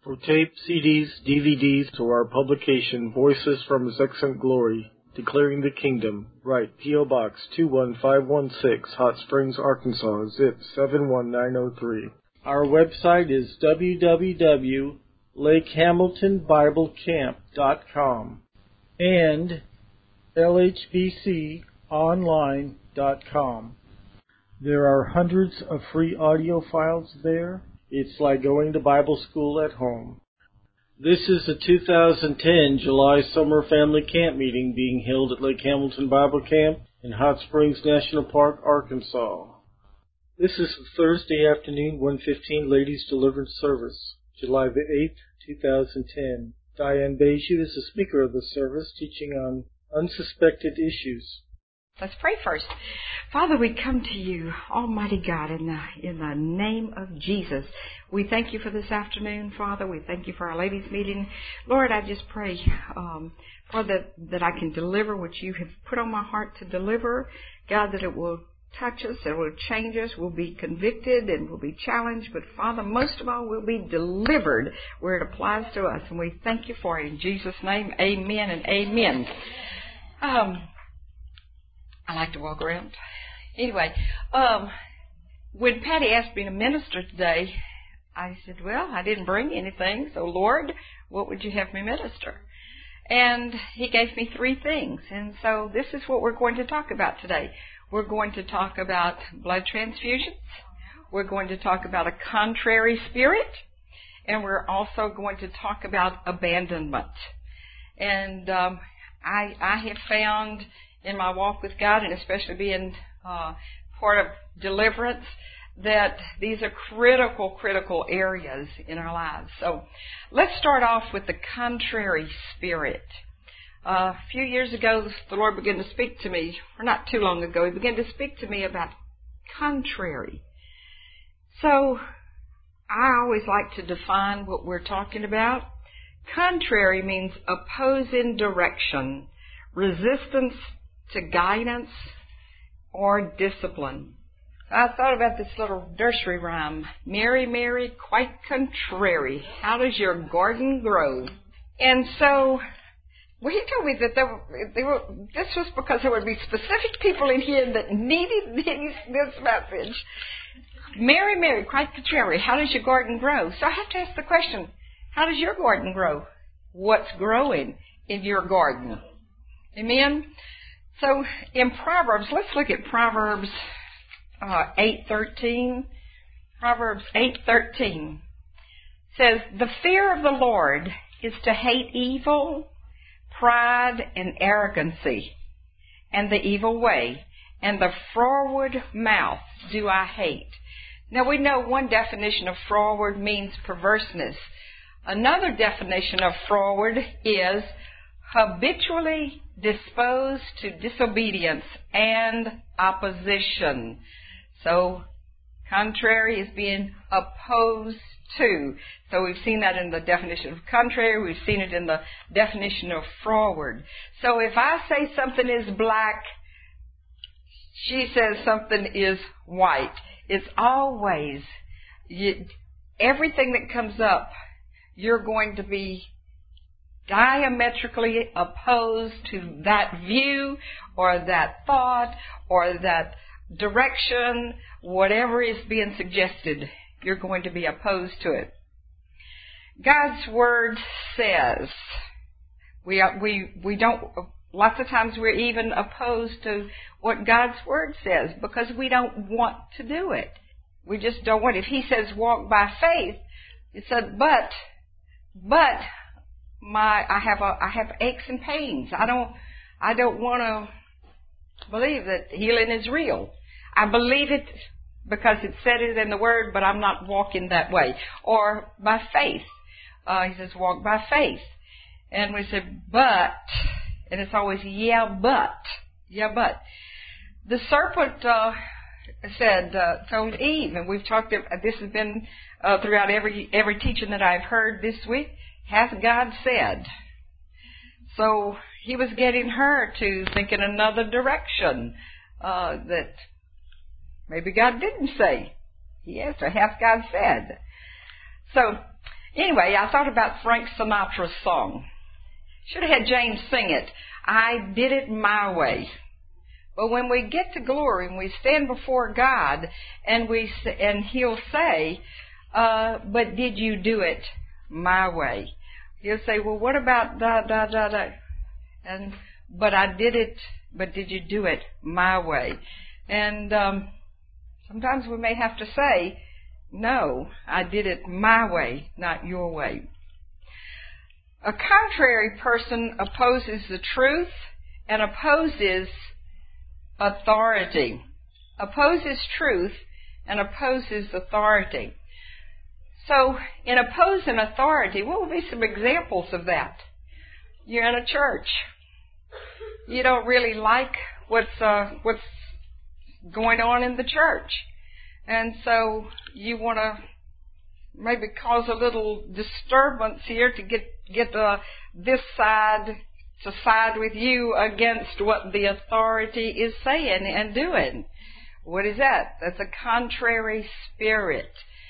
For tape, CDs, DVDs, or our publication, Voices from His Excellent Glory, Declaring the Kingdom, write P.O. Box 21516, Hot Springs, Arkansas, zip 71903. Our website is www.lakehamiltonbiblecamp.com and lhbconline.com. There are hundreds of free audio files there. It's like going to Bible school at home. This is the 2010 July Summer Family Camp Meeting being held at Lake Hamilton Bible Camp in Hot Springs National Park, Arkansas. This is the Thursday afternoon 1:15 Ladies Deliverance Service, July the 8th, 2010. Diane Beju is the speaker of the service, teaching on unsuspected issues. Let's pray first. Father, we come to you, Almighty God, in the name of Jesus. We thank you for this afternoon, Father. We thank you for our ladies' meeting. Lord, I just pray that I can deliver what you have put on my heart to deliver. God, that it will touch us, it will change us, we'll be convicted and we'll be challenged. But, Father, most of all, we'll be delivered where it applies to us. And we thank you for it. In Jesus' name, amen and amen. I like to walk around. Anyway, when Patty asked me to minister today, I said, well, I didn't bring anything, so Lord, what would you have me minister? And he gave me three things, and so this is what we're going to talk about today. We're going to talk about blood transfusions. We're going to talk about a contrary spirit, and we're also going to talk about abandonment. And I have found in my walk with God, and especially being part of deliverance, that these are critical areas in our lives. So let's start off with the contrary spirit. A few years ago, the Lord began to speak to me, or not too long ago, He began to speak to me about contrary. So I always like to define what we're talking about. Contrary means opposing direction, resistance to guidance, or discipline. I thought about this little nursery rhyme. Mary, Mary, quite contrary, how does your garden grow? And so, well, he told me that this was because there would be specific people in here that needed this message. Mary, Mary, quite contrary, how does your garden grow? So I have to ask the question, how does your garden grow? What's growing in your garden? Amen? So in Proverbs, let's look at Proverbs 8:13. Proverbs 8:13 says, the fear of the Lord is to hate evil, pride and arrogancy, and the evil way, and the froward mouth do I hate. Now we know one definition of froward means perverseness. Another definition of froward is habitually disposed to disobedience and opposition. So, contrary is being opposed to. So we've seen that in the definition of contrary. We've seen it in the definition of froward. So if I say something is black, she says something is white. It's always, everything that comes up, you're going to be diametrically opposed to that view or that thought or that direction, whatever is being suggested, you're going to be opposed to it. God's Word says, we don't, lots of times we're even opposed to what God's Word says because we don't want to do it. We just don't want it. If He says walk by faith, it said, but I have aches and pains. I don't want to believe that healing is real. I believe it because it said it in the Word, but I'm not walking that way. Or by faith. He says walk by faith. And we say, but, and it's always, yeah, but. The serpent told Eve, and we've talked, this has been throughout every teaching that I've heard this week, hath God said. So he was getting her to think in another direction, that maybe God didn't say. He asked her, hath God said? So Anyway, I thought about Frank Sinatra's song. Should have had James sing it. I did it my way. But when we get to glory and we stand before God and He'll say, but did you do it my way? He'll say, well, what about da. But I did it, but did you do it my way? And sometimes we may have to say, no, I did it my way, not your way. A contrary person opposes the truth and opposes authority. Opposes truth and opposes authority. So, in opposing authority, what would be some examples of that? You're in a church. You don't really like what's going on in the church. And so you want to maybe cause a little disturbance here to get this side to side with you against what the authority is saying and doing. What is that? That's a contrary spirit.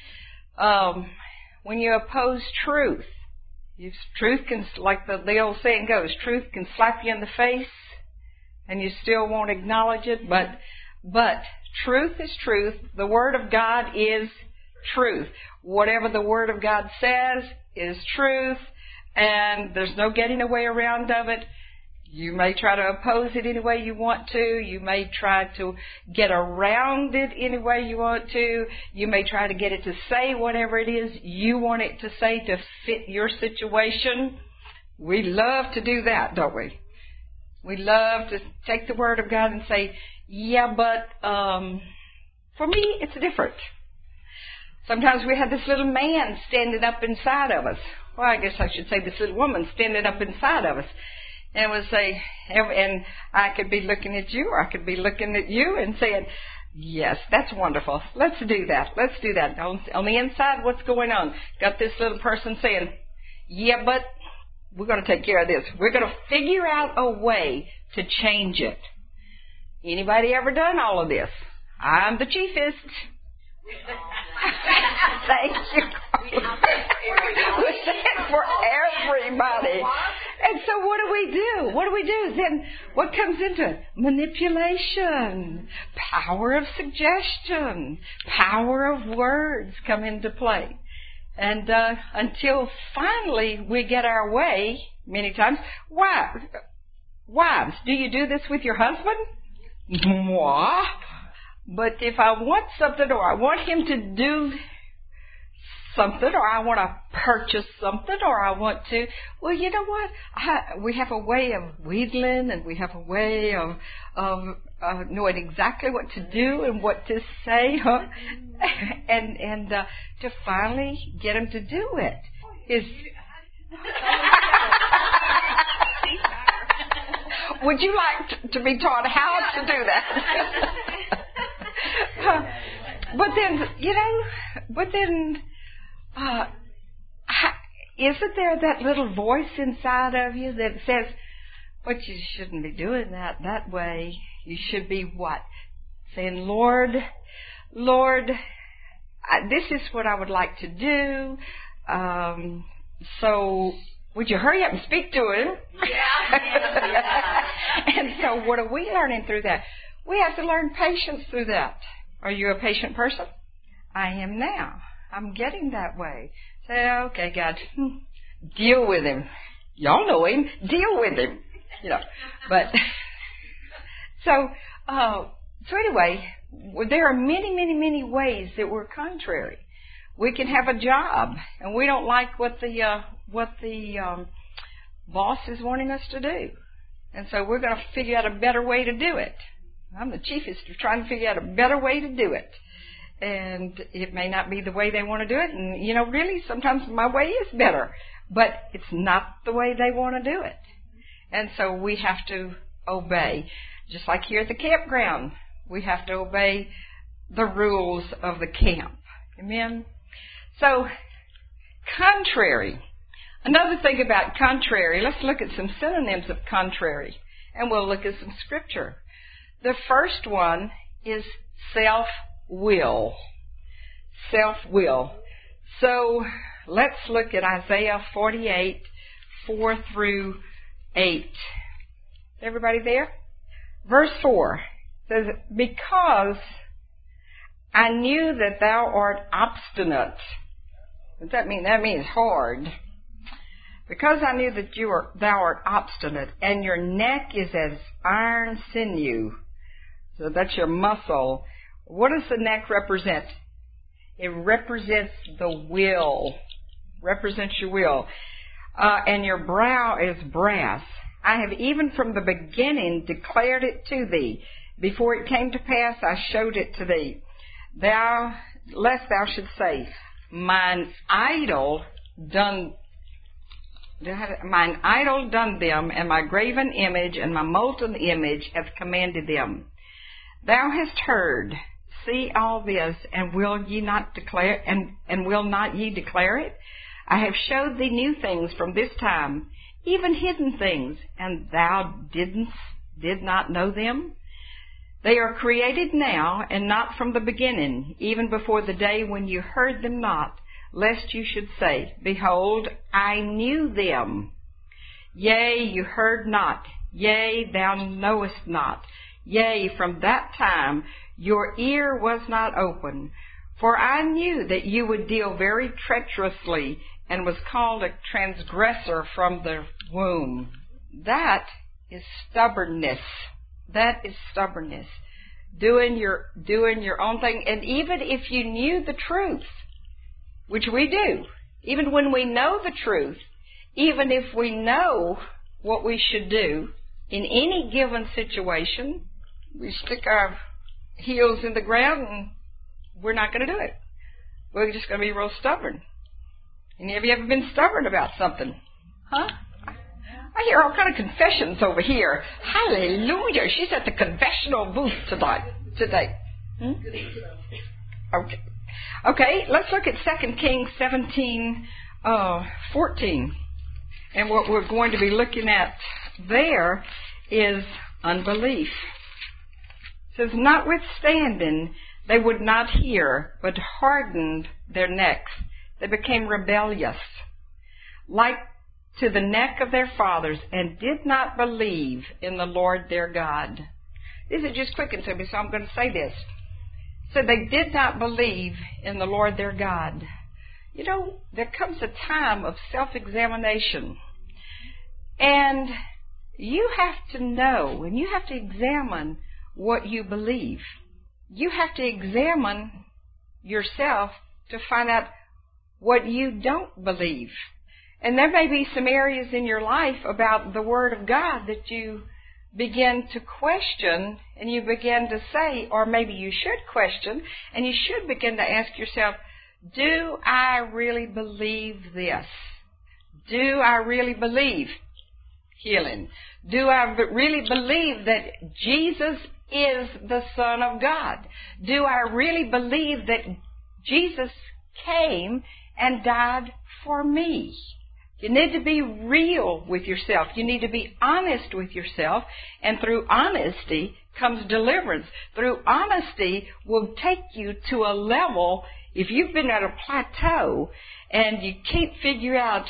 When you oppose truth, truth can, like the old saying goes, truth can slap you in the face and you still won't acknowledge it, but truth is truth. The Word of God is truth. Whatever the Word of God says is truth, and there's no getting away around of it. You may try to oppose it any way you want to. You may try to get around it any way you want to. You may try to get it to say whatever it is you want it to say to fit your situation. We love to do that, don't we? We love to take the Word of God and say, yeah, but for me, it's different. Sometimes we have this little man standing up inside of us. Well, I guess I should say this little woman standing up inside of us. And we'll say, and I could be looking at you, or I could be looking at you and saying, yes, that's wonderful. Let's do that. Let's do that. On the inside, what's going on? Got this little person saying, yeah, but we're going to take care of this. We're going to figure out a way to change it. Anybody ever done all of this? I'm the chiefest. Thank you. For everybody. And so what do we do? What do we do? Then what comes into it? Manipulation, power of suggestion, power of words come into play. And until finally we get our way, many times, wives, do you do this with your husband? Moi. But if I want something, or I want him to do something, or I want to purchase something, or I want to, well, you know what? We have a way of wheedling, and we have a way of knowing exactly what to do and what to say, huh? and to finally get him to do it is. Would you like to be taught how to do that? But then, isn't there that little voice inside of you that says, but you shouldn't be doing that way. You should be what? Saying, Lord, this is what I would like to do. So would you hurry up and speak to him? Yeah. And so what are we learning through that? We have to learn patience through that. Are you a patient person? I am now. I'm getting that way. Say, okay, God, deal with him. Y'all know him. Deal with him. You know. But so anyway, there are many ways that we're contrary. We can have a job, and we don't like what the boss is wanting us to do, and so we're going to figure out a better way to do it. I'm the chiefest of trying to figure out a better way to do it. And it may not be the way they want to do it. And, really, sometimes my way is better. But it's not the way they want to do it. And so we have to obey. Just like here at the campground, we have to obey the rules of the camp. Amen? So, contrary. Another thing about contrary, let's look at some synonyms of contrary. And we'll look at some scripture. The first one is self-will. Self-will. So, let's look at Isaiah 48, 4 through 8. Everybody there? Verse 4 says, because I knew that thou art obstinate. What does that mean? That means hard. Because I knew that thou art obstinate, and your neck is as iron sinew. So that's your muscle. What does the neck represent? It represents the will. Represents your will. And your brow is brass. I have even from the beginning declared it to thee. Before it came to pass, I showed it to thee. Lest thou should say, mine idol done them, and my graven image and my molten image hath commanded them. Thou hast heard, see all this, and will ye not declare, and will not ye declare it? I have showed thee new things from this time, even hidden things, and thou did not know them? They are created now, and not from the beginning, even before the day when you heard them not, lest you should say, behold, I knew them. Yea, you heard not. Yea, thou knowest not. Yea, from that time your ear was not open. For I knew that you would deal very treacherously, and was called a transgressor from the womb. That is stubbornness. That is stubbornness. Doing your own thing. And even if you knew the truth, which we do, even when we know the truth, even if we know what we should do in any given situation, we stick our heels in the ground and we're not going to do it. We're just going to be real stubborn. And have you ever been stubborn about something? Huh? I hear all kind of confessions over here. Hallelujah. She's at the confessional booth today. Okay, let's look at 2 Kings 17, 14. And what we're going to be looking at there is unbelief. It says, notwithstanding, they would not hear, but hardened their necks. They became rebellious, like to the neck of their fathers, and did not believe in the Lord their God. This is just quick and simple, so I'm going to say this. So they did not believe in the Lord their God. You know, there comes a time of self-examination. And you have to know, and you have to examine what you believe. You have to examine yourself to find out what you don't believe. And there may be some areas in your life about the Word of God that you begin to question, and you begin to say, or maybe you should question, and you should begin to ask yourself, do I really believe this? Do I really believe healing? Do I really believe that Jesus is the Son of God? Do I really believe that Jesus came and died for me? You need to be real with yourself. You need to be honest with yourself. And through honesty comes deliverance. Through honesty will take you to a level, if you've been at a plateau and you can't figure out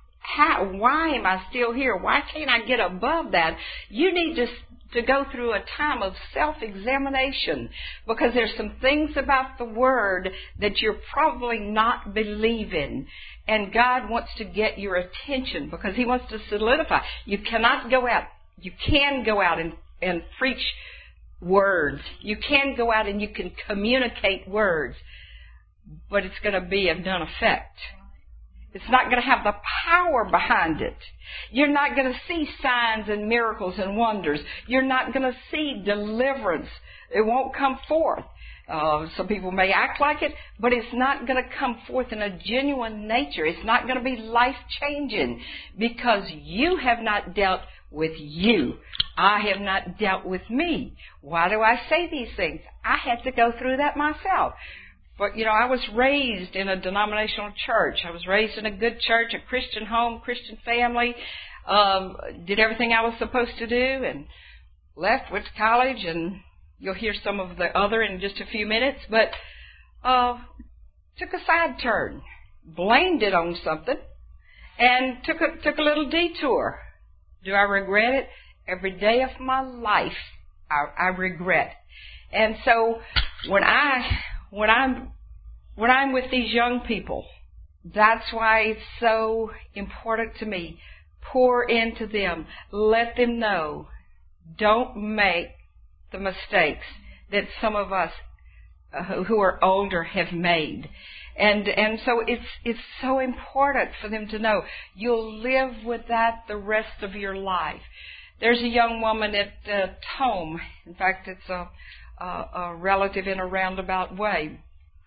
why am I still here? Why can't I get above that? You need to go through a time of self-examination, because there's some things about the Word that you're probably not believing. And God wants to get your attention because He wants to solidify. You cannot go out. You can go out and preach words. You can go out and you can communicate words, but it's going to be of none effect. It's not going to have the power behind it. You're not going to see signs and miracles and wonders. You're not going to see deliverance. It won't come forth. Some people may act like it, but it's not going to come forth in a genuine nature. It's not going to be life-changing because you have not dealt with you. I have not dealt with me. Why do I say these things? I had to go through that myself. But, you know, I was raised in a denominational church. I was raised in a good church, a Christian home, Christian family. Did everything I was supposed to do and left, went to college, and you'll hear some of the other in just a few minutes. But took a side turn. blamed it on something and took a little detour. Do I regret it? Every day of my life, I regret. And so when I'm with these young people, that's why it's so important to me. Pour into them. Let them know. Don't make the mistakes that some of us who are older have made. And so it's so important for them to know you'll live with that the rest of your life. There's a young woman at home. In fact, it's a relative in a roundabout way.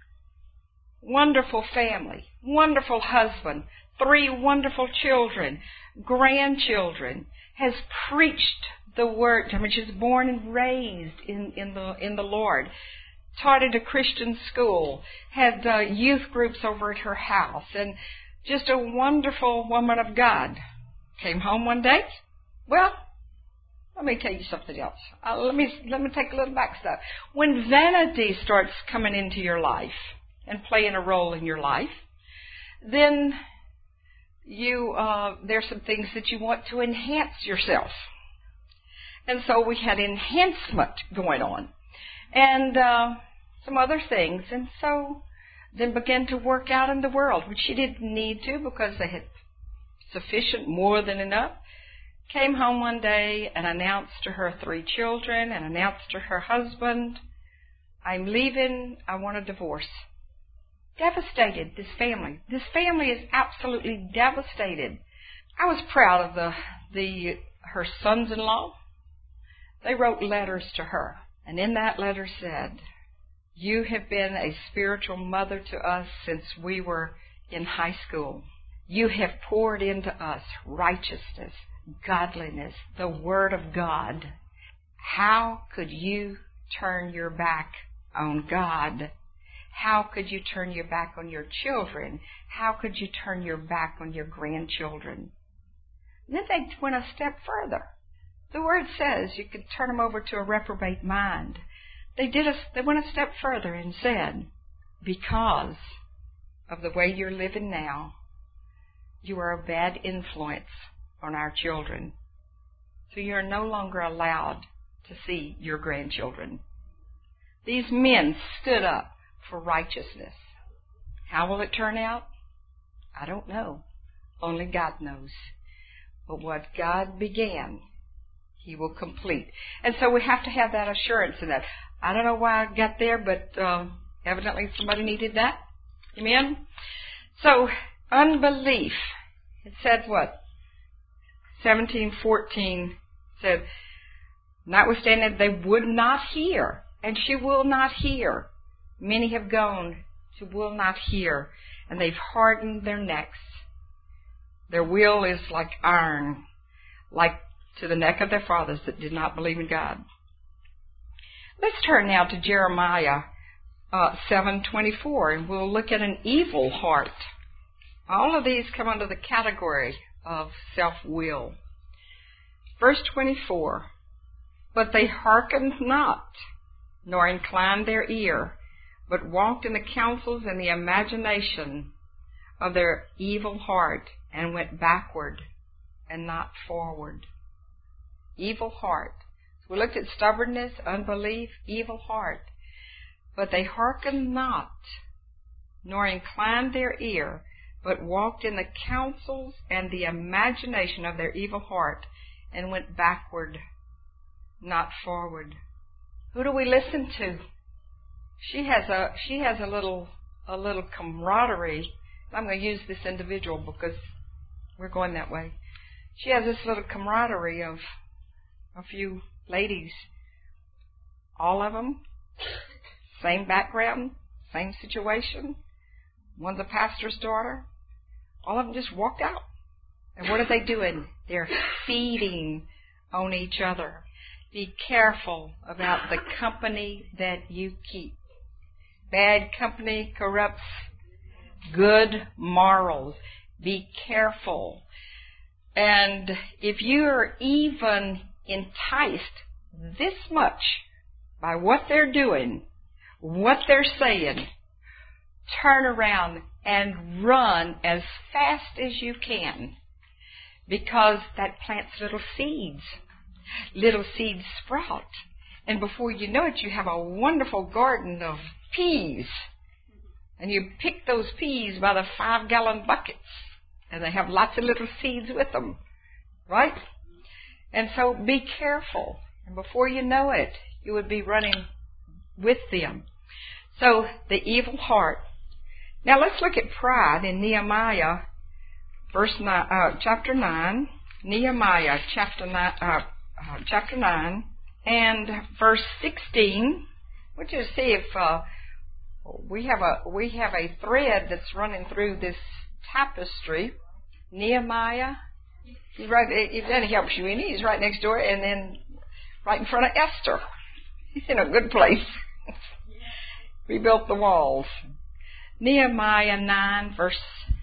Wonderful family, wonderful husband, 3 wonderful children, grandchildren, has preached the word. I mean, she's born and raised in the Lord. Taught at a Christian school, had youth groups over at her house, and just a wonderful woman of God. Came home one day. Well, let me tell you something else. Let me take a little back step. When vanity starts coming into your life and playing a role in your life, then there's some things that you want to enhance yourself. And so we had enhancement going on. And some other things. And so then began to work out in the world, which she didn't need to because they had sufficient, more than enough. Came home one day and announced to her 3 children and announced to her husband, I'm leaving, I want a divorce. Devastated, this family. This family is absolutely devastated. I was proud of her sons-in-law. They wrote letters to her. And in that letter said, you have been a spiritual mother to us since we were in high school. You have poured into us righteousness, godliness, the Word of God. How could you turn your back on God? How could you turn your back on your children? How could you turn your back on your grandchildren? And then they went a step further. The Word says you could turn them over to a reprobate mind. They went a step further and said, because of the way you're living now, you are a bad influence on our children. So you are no longer allowed to see your grandchildren. These men stood up for righteousness. How will it turn out? I don't know. Only God knows. But what God began, He will complete. And so we have to have that assurance in that. I don't know why I got there, but evidently somebody needed that. Amen? So, unbelief. It said what? 17:14 said, notwithstanding they would not hear, and she will not hear. Many have gone, she will not hear, and they've hardened their necks. Their will is like iron, like to the neck of their fathers that did not believe in God. Let's turn now to Jeremiah 7:24, and we'll look at an evil heart. All of these come under the category of self-will. Verse 24, but they hearkened not, nor inclined their ear, but walked in the counsels and the imagination of their evil heart, and went backward and not forward. Evil heart. We looked at stubbornness, unbelief, evil heart. But they hearkened not, nor inclined their ear, but walked in the counsels and the imagination of their evil heart, and went backward, not forward. Who do we listen to? She has a little camaraderie. I'm going to use this individual because we're going that way. She has this little camaraderie of a few ladies. All of them, same background, same situation. One's a pastor's daughter. All of them just walked out. And what are they doing? They're feeding on each other. Be careful about the company that you keep. Bad company corrupts good morals. Be careful. And if you're even enticed this much by what they're doing, what they're saying, turn around and run as fast as you can, because that plants little seeds. Little seeds sprout, and before you know it, you have a wonderful garden of peas. And you pick those peas by the 5-gallon buckets, and they have lots of little seeds with them, right? And so be careful, and before you know it, you would be running with them. So the evil heart. Now let's look at pride in Nehemiah, chapter 9. Nehemiah chapter 9 and verse 16. Which is see if we have a thread that's running through this tapestry. Nehemiah. He's right. If that helps you any, he's right next door, and then right in front of Esther. He's in a good place. Rebuilt the walls. Nehemiah 9, verse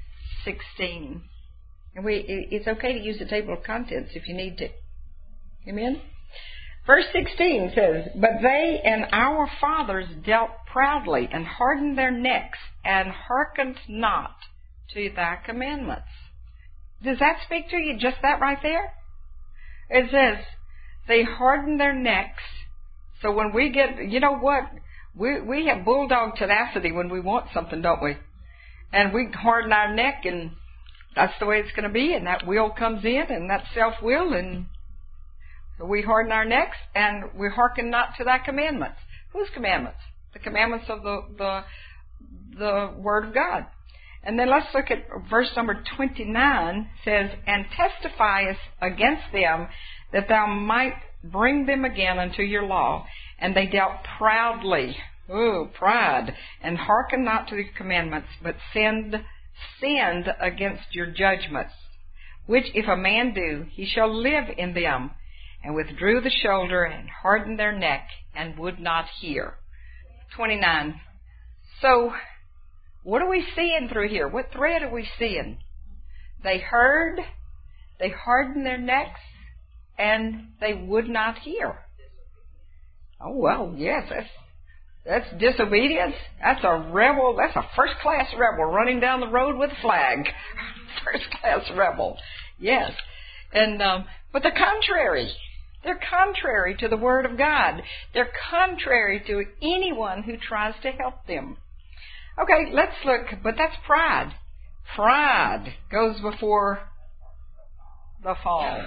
16. And it's okay to use the table of contents if you need to. Amen? Verse 16 says, "But they and our fathers dealt proudly and hardened their necks and hearkened not to thy commandments." Does that speak to you, just that right there? It says, they hardened their necks. So when we get, you know what? We have bulldog tenacity when we want something, don't we? And we harden our neck, and that's the way it's going to be, and that will comes in, and that self-will, and so we harden our necks, and we hearken not to thy commandments. Whose commandments? The commandments of the Word of God. And then let's look at verse number 29, says, "And testifiest against them that thou might bring them again unto your law. And they dealt proudly," pride, "and hearkened not to the commandments, but sinned against your judgments. Which if a man do, he shall live in them. And withdrew the shoulder, and hardened their neck, and would not hear." 29. So, what are we seeing through here? What thread are we seeing? They heard, they hardened their necks, and they would not hear. Oh, well, yes, that's disobedience. That's a rebel. That's a first-class rebel running down the road with a flag. First-class rebel. Yes. And but they're contrary. They're contrary to the Word of God. They're contrary to anyone who tries to help them. Okay, let's look. But that's pride. Pride goes before the fall.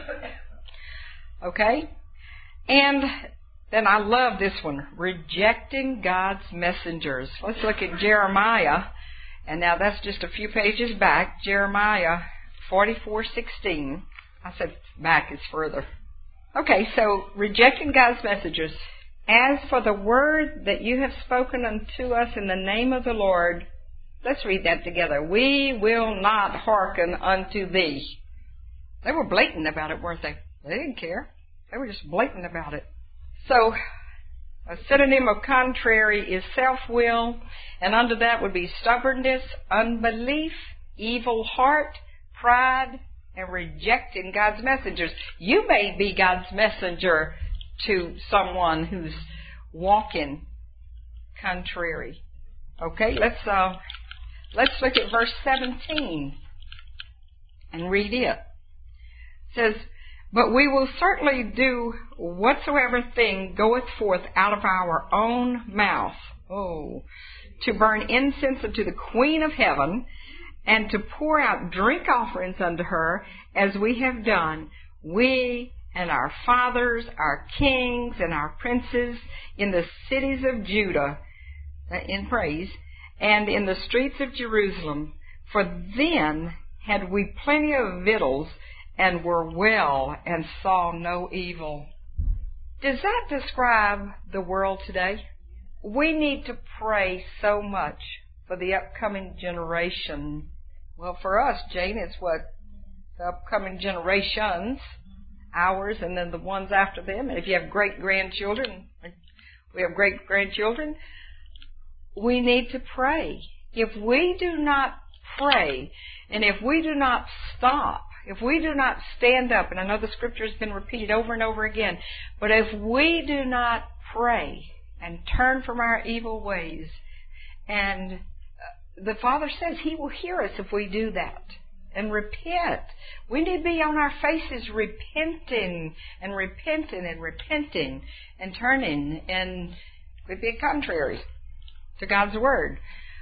Okay? And then I love this one. Rejecting God's messengers. Let's look at Jeremiah. And now that's just a few pages back. Jeremiah 44:16. I said back is further. Okay, so rejecting God's messengers. "As for the word that you have spoken unto us in the name of the Lord," let's read that together. "We will not hearken unto thee." They were blatant about it, weren't they? They didn't care. They were just blatant about it. So, a synonym of contrary is self-will, and under that would be stubbornness, unbelief, evil heart, pride, and rejecting God's messengers. You may be God's messenger to someone who's walking contrary. Okay, let's look at verse 17 and read it. It says, "But we will certainly do whatsoever thing goeth forth out of our own mouth, to burn incense unto the Queen of Heaven, and to pour out drink offerings unto her, as we have done, we and our fathers, our kings, and our princes, in the cities of Judah," in praise, "and in the streets of Jerusalem. For then had we plenty of victuals, and were well, and saw no evil." Does that describe the world today? We need to pray so much for the upcoming generation. Well, for us, Jane, it's what? The upcoming generations, ours, and then the ones after them. And if you have great-grandchildren, we have great-grandchildren, we need to pray. If we do not pray, and if we do not stop, if we do not stand up, and I know the scripture has been repeated over and over again, but if we do not pray and turn from our evil ways and the Father says He will hear us if we do that and repent. We need to be on our faces repenting and repenting and repenting and turning and being contrary to God's Word.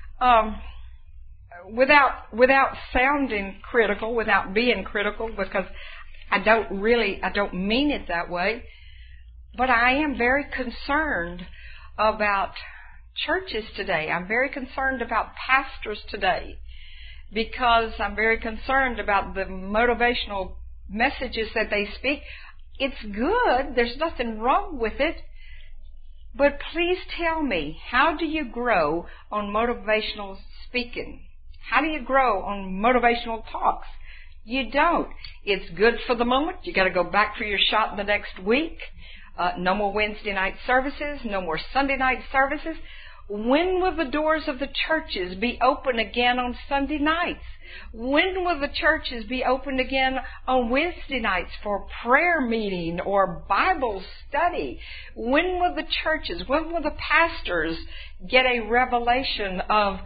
Without sounding critical, without being critical, because I don't mean it that way, but I am very concerned about churches today. I'm very concerned about pastors today, because I'm very concerned about the motivational messages that they speak. It's good. There's nothing wrong with it. But please tell me, how do you grow on motivational speaking? How do you grow on motivational talks? You don't. It's good for the moment. You got to go back for your shot the next week. No more Wednesday night services. No more Sunday night services. When will the doors of the churches be open again on Sunday nights? When will the churches be open again on Wednesday nights for prayer meeting or Bible study? When will the churches, when will the pastors get a revelation of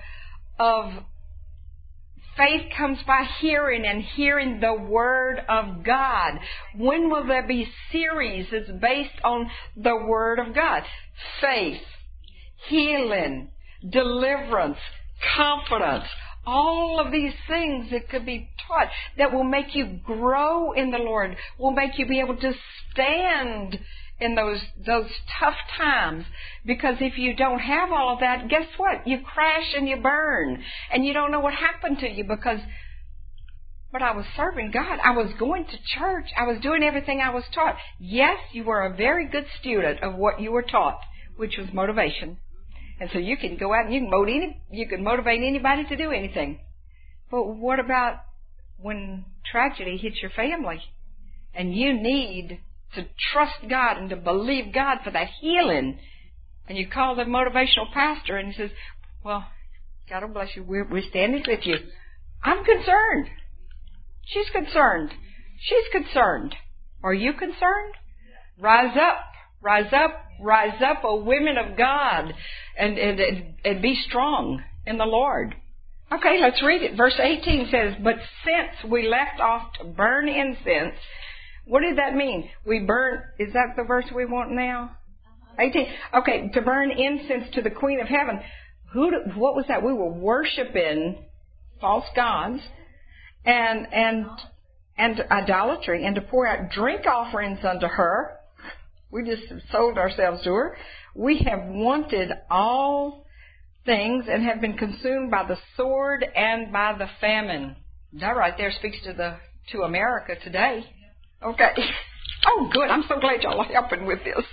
faith comes by hearing and hearing the Word of God? When will there be series that's based on the Word of God? Faith, healing, deliverance, confidence, all of these things that could be taught that will make you grow in the Lord, will make you be able to stand in those tough times. Because if you don't have all of that, guess what? You crash and you burn, and you don't know what happened to you, because but I was serving God. I was going to church. I was doing everything I was taught. Yes, you were a very good student of what you were taught, which was motivation. And so you can go out and you can motivate anybody to do anything. But what about when tragedy hits your family and you need to trust God and to believe God for that healing, and you call the motivational pastor and he says, well, God will bless you, we're standing with you. I'm concerned. She's concerned. She's concerned. Are you concerned? Rise up. Rise up, rise up, O women of God, and be strong in the Lord. Okay, let's read it. Verse 18 says, but since we left off to burn incense, what did that mean? We burn, is that the verse we want now? 18. Okay, to burn incense to the Queen of Heaven. What was that? We were worshiping false gods and idolatry, and to pour out drink offerings unto her. We just sold ourselves to her. We have wanted all things and have been consumed by the sword and by the famine. That right there speaks to America today. Okay. Oh, good. I'm so glad y'all are helping with this.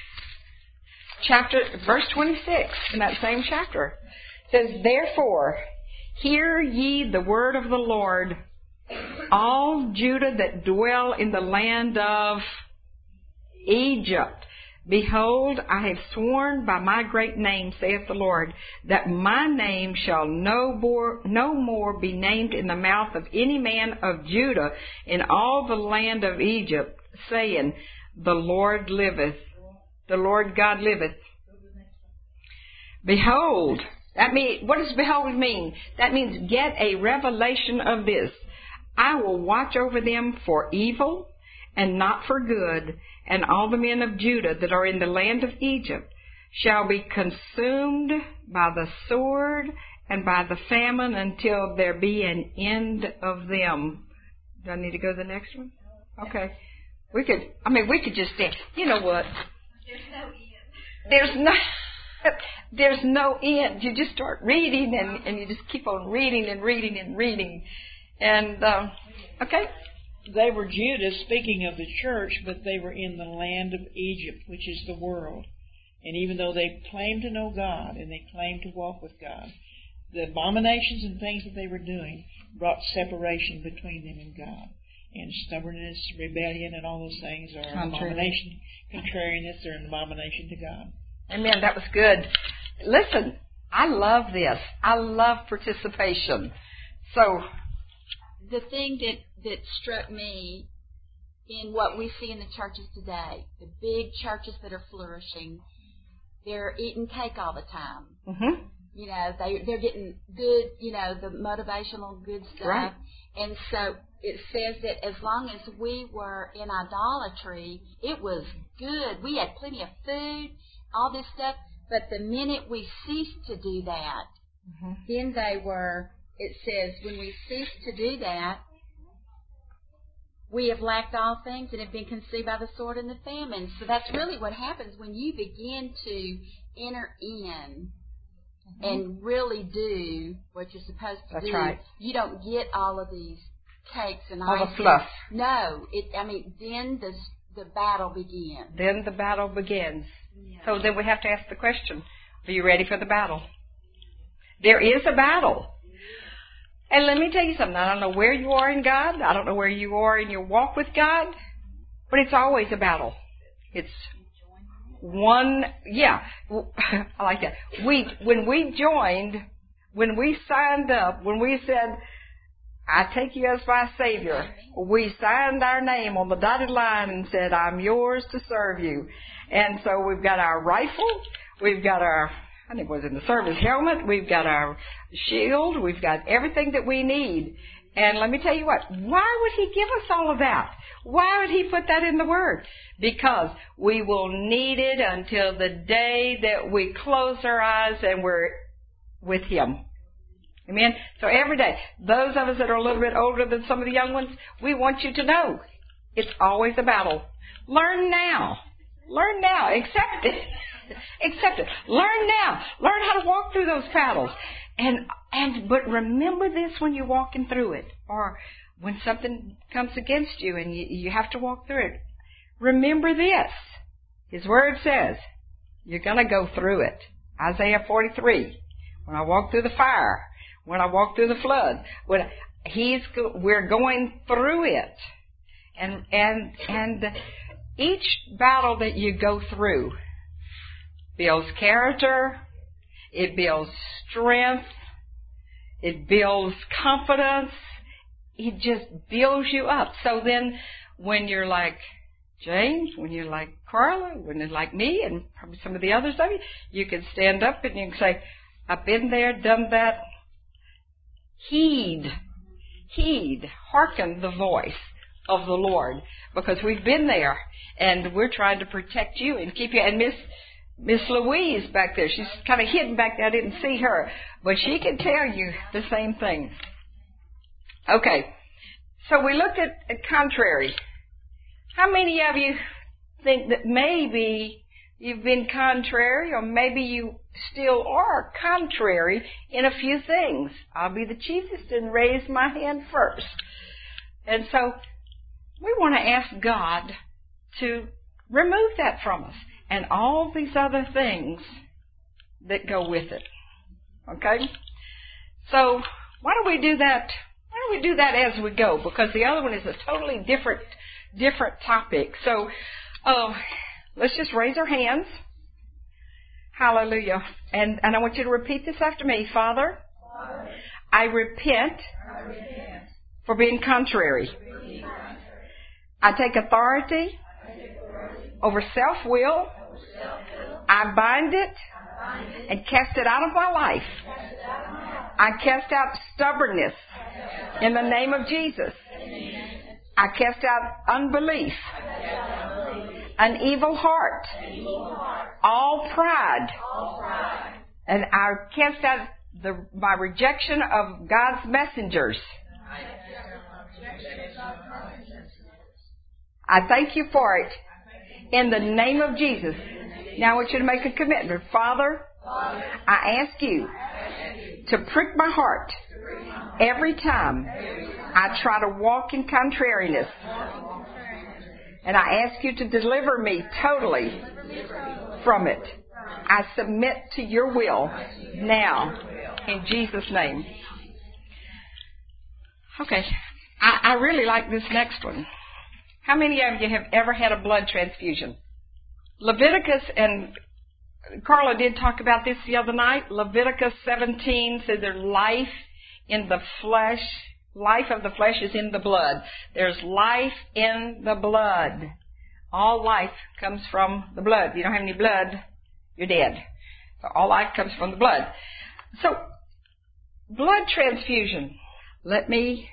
Verse 26 in that same chapter says, therefore, hear ye the word of the Lord, all Judah that dwell in the land of Egypt. Behold, I have sworn by my great name, saith the Lord, that my name shall no more be named in the mouth of any man of Judah in all the land of Egypt, saying, the Lord liveth. The Lord God liveth. Behold. What does behold mean? That means get a revelation of this. I will watch over them for evil and not for good, and all the men of Judah that are in the land of Egypt shall be consumed by the sword and by the famine until there be an end of them. Do I need to go to the next one? Okay. We could just stand. You know what? There's no end. You just start reading and you just keep on reading and reading and reading. And, okay. They were Judah, speaking of the church, but they were in the land of Egypt, which is the world. And even though they claimed to know God and they claimed to walk with God, the abominations and things that they were doing brought separation between them and God. And stubbornness, rebellion, and all those things are an abomination. Contrariness, they're an abomination to God. Amen. That was good. Listen, I love this. I love participation. So, the thing that struck me in what we see in the churches today, the big churches that are flourishing, they're eating cake all the time. mm-hmm. You know, they're getting good, you know, the motivational good stuff. Right. And so it says that as long as we were in idolatry, it was good. We had plenty of food, all this stuff. But the minute we ceased to do that, then it says, when we ceased to do that, we have lacked all things and have been consumed by the sword and the famine. So that's really what happens when you begin to enter in and really do what you're supposed to do. Right. You don't get all of these cakes and all icing. the fluff. No, then the battle begins. Then the battle begins. Yeah. So then we have to ask the question, are you ready for the battle? There is a battle. And let me tell you something. I don't know where you are in God. I don't know where you are in your walk with God. But it's always a battle. It's I like that. When we joined, when we signed up, when we said, I take you as my Savior, we signed our name on the dotted line and said, I'm yours to serve you. And so we've got our rifle, we've got our, I think it was in the service helmet, we've got our shield, we've got everything that we need. And let me tell you what, why would He give us all of that? Why would He put that in the Word? Because we will need it until the day that we close our eyes and we're with Him. Amen? So every day, those of us that are a little bit older than some of the young ones, we want you to know it's always a battle. Learn now. Learn now. Accept it. Accept it. Learn now. Learn how to walk through those battles. But remember this when you're walking through it, or when something comes against you and you have to walk through it. Remember this. His Word says you're going to go through it. Isaiah 43. When I walk through the fire, when I walk through the flood, we're going through it. And each battle that you go through builds character, it builds strength, it builds confidence, it just builds you up. So then when you're like James, when you're like Carla, when you're like me, and probably some of the others of you, you can stand up and you can say, I've been there, done that. Heed, hearken the voice of the Lord, because we've been there, and we're trying to protect you and keep you. And Miss Louise back there, she's kind of hidden back there. I didn't see her, but she can tell you the same thing. Okay, so we looked at contrary. How many of you think that maybe you've been contrary, or maybe you still are contrary in a few things? I'll be the chiefest and raise my hand first. And so we want to ask God to remove that from us and all these other things that go with it. Okay? So why don't we do that? Why don't we do that as we go? Because the other one is a totally different topic. So let's just raise our hands. Hallelujah. And I want you to repeat this after me. Father, I repent for being contrary. I take authority over self-will. I bind it and cast it out of my life. I cast out stubbornness in the name of Jesus. I cast out unbelief, an evil heart, all pride, and I cast out my rejection of God's messengers. I thank you for it in the name of Jesus. Now I want you to make a commitment. Father, I ask you to prick my heart every time I try to walk in contrariness. And I ask you to deliver me totally from it. I submit to your will now in Jesus' name. Okay, I really like this next one. How many of you have ever had a blood transfusion? Leviticus, and Carla did talk about this the other night. Leviticus 17 says there's life in the flesh. Life of the flesh is in the blood. There's life in the blood. All life comes from the blood. If you don't have any blood, you're dead. So all life comes from the blood. So, blood transfusion. Let me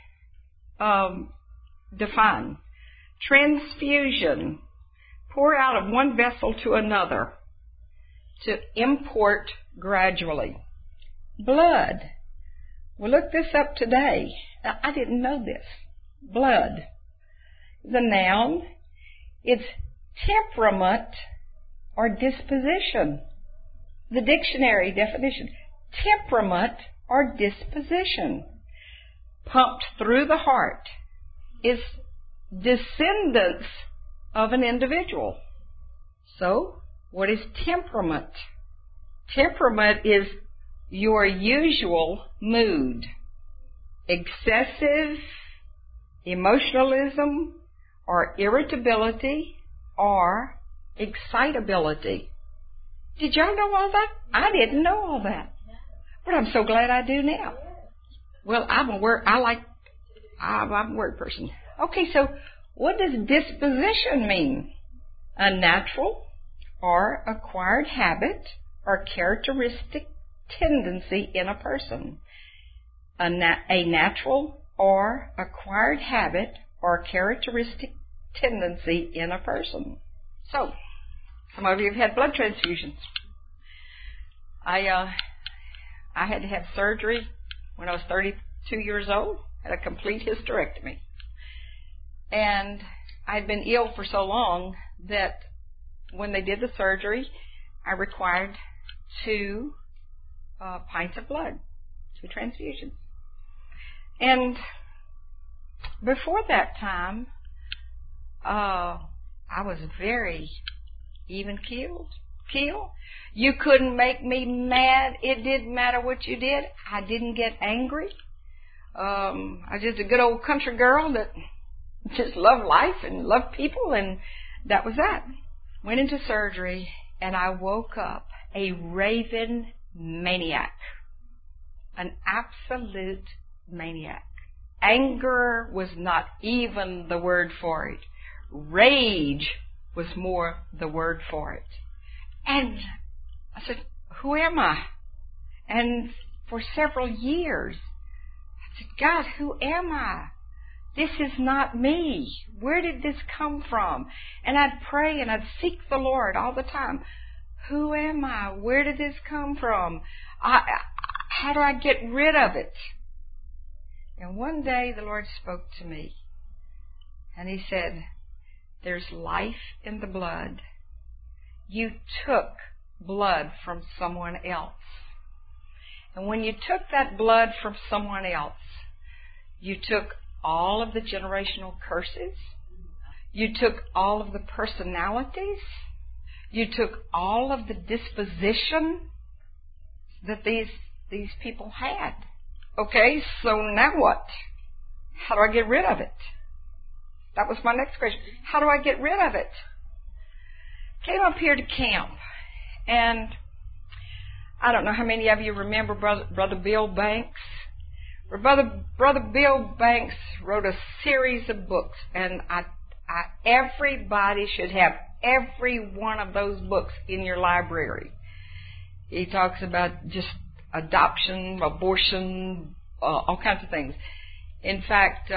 define. Transfusion. Pour out of one vessel to another. To import gradually. Blood. We'll look this up today. Now, I didn't know this. Blood is a noun. It's temperament or disposition. The dictionary definition. Temperament or disposition. Pumped through the heart is descendants of an individual. So, what is temperament? Temperament is your usual mood. Excessive emotionalism or irritability or excitability. Did y'all know all that? I didn't know all that. But I'm so glad I do now. Well, I'm a word person. Okay, so what does disposition mean? A natural or acquired habit or characteristic tendency in a person. A natural or acquired habit or characteristic tendency in a person. So, some of you have had blood transfusions. I had to have surgery when I was 32 years old. Had a complete hysterectomy. And I'd been ill for so long that when they did the surgery, I required 2 pints of blood, 2 transfusions. And before that time, I was very even keeled. You couldn't make me mad. It didn't matter what you did. I didn't get angry. I was just a good old country girl that just loved life and loved people, and that was that. Went into surgery, and I woke up a raving maniac. An absolute maniac. Anger was not even the word for it. Rage was more the word for it. And I said, who am I? And for several years, I said, God, who am I? This is not me. Where did this come from? And I'd pray and I'd seek the Lord all the time. Who am I? Where did this come from? How do I get rid of it? And one day the Lord spoke to me. And He said, there's life in the blood. You took blood from someone else. And when you took that blood from someone else, you took all of the generational curses. You took all of the personalities. You took all of the disposition that these people had. Okay, so now what? How do I get rid of it? That was my next question. How do I get rid of it? Came up here to camp, and I don't know how many of you remember Brother Bill Banks. Brother Bill Banks wrote a series of books, and everybody should have every one of those books in your library. He talks about just adoption, abortion, all kinds of things. In fact,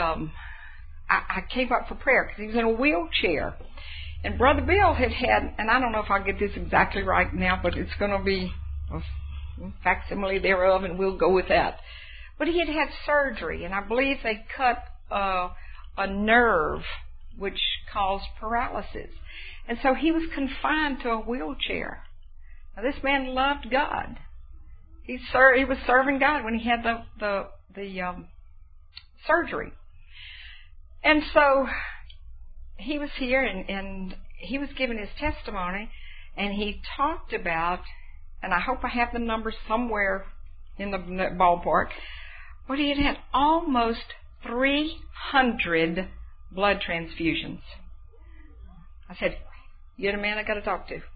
I came up for prayer because he was in a wheelchair. And Brother Bill had, and I don't know if I'll get this exactly right now, but it's going to be a facsimile thereof, and we'll go with that. But he had surgery, and I believe they cut a nerve which caused paralysis. And so he was confined to a wheelchair. Now, this man loved God. He was serving God when he had the surgery. And so he was here, and he was giving his testimony, and he talked about, and I hope I have the numbers somewhere in the ballpark, but he had almost 300 blood transfusions. I said, you're the man I got to talk to.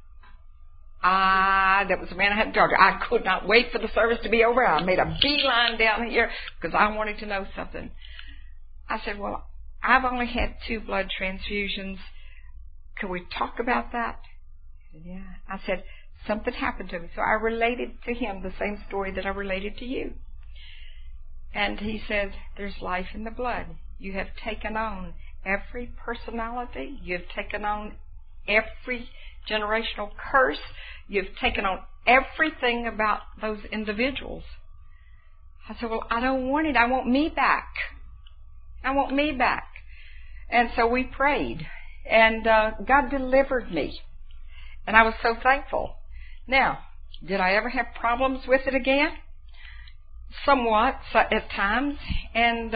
That was the man I had to talk to. I could not wait for the service to be over. I made a beeline down here because I wanted to know something. I said, well, I've only had 2 blood transfusions. Could we talk about that? Yeah. I said, something happened to me. So I related to him the same story that I related to you. And he says, there's life in the blood. You have taken on every personality. You've taken on every generational curse. You've taken on everything about those individuals. I said, well, I don't want it. I want me back. I want me back. And so we prayed, and God delivered me. And I was so thankful. Now, did I ever have problems with it again? Somewhat, at times. And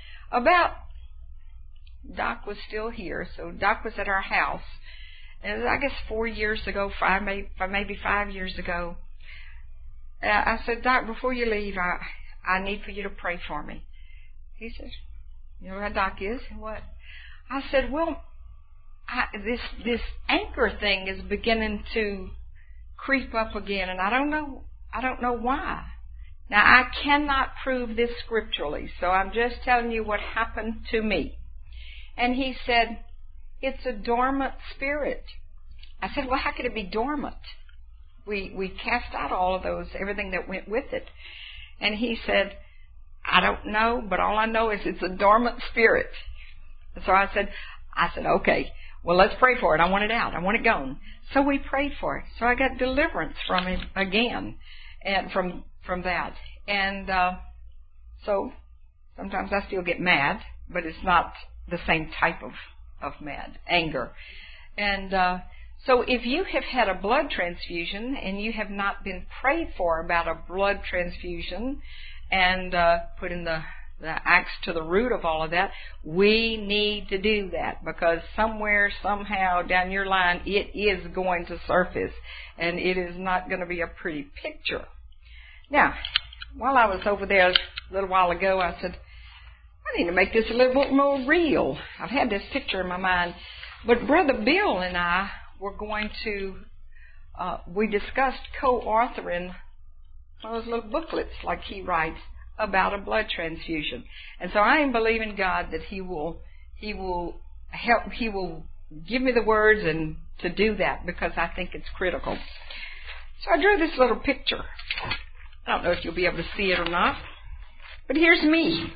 Doc was still here, so Doc was at our house. And I guess 4 years ago, maybe 5 years ago, I said, Doc, before you leave, I need for you to pray for me. He says, you know what Doc is? What? I said, well, this anchor thing is beginning to creep up again, and I don't know why. Now, I cannot prove this scripturally, so I'm just telling you what happened to me. And he said, it's a dormant spirit. I said, well, how could it be dormant? We cast out all of those, everything that went with it. And he said, I don't know, but all I know is it's a dormant spirit. So I said, okay, well, let's pray for it. I want it out. I want it gone. So we prayed for it. So I got deliverance from it again, and from that. And so sometimes I still get mad, but it's not the same type of mad, anger. And so if you have had a blood transfusion and you have not been prayed for about a blood transfusion and put in the axe to the root of all of that, we need to do that, because somewhere, somehow down your line, it is going to surface, and it is not going to be a pretty picture. Now, while I was over there a little while ago, I said, I need to make this a little bit more real. I've had this picture in my mind. But Brother Bill and I were going to, we discussed co-authoring one of those little booklets like he writes about a blood transfusion. And so I am believing God that He will help, He will give me the words and to do that, because I think it's critical. So I drew this little picture. I don't know if you'll be able to see it or not, but here's me.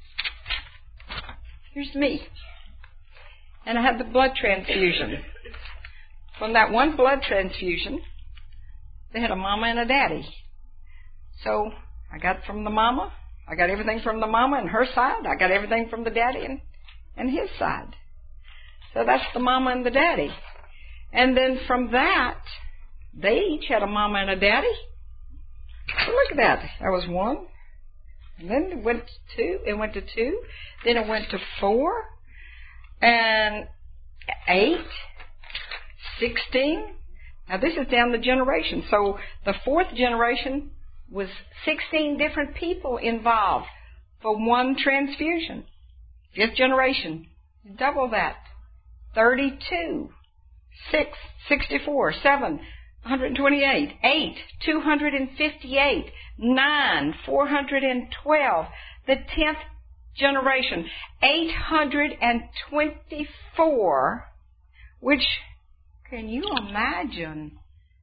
Here's me. And I had the blood transfusion. From that one blood transfusion, they had a mama and a daddy. So I got from the mama. I got everything from the mama and her side. I got everything from the daddy and his side. So that's the mama and the daddy. And then from that, they each had a mama and a daddy. So look at that. That was one. And then it went to two. It went to two. Then it went to 4. And 8. 16. Now this is down the generation. So the 4th generation was 16 different people involved for one transfusion. 5th generation, double that. 32. 6, 64. 7, 128. 8, 258. 9, 412. The 10th generation, 824, which, can you imagine,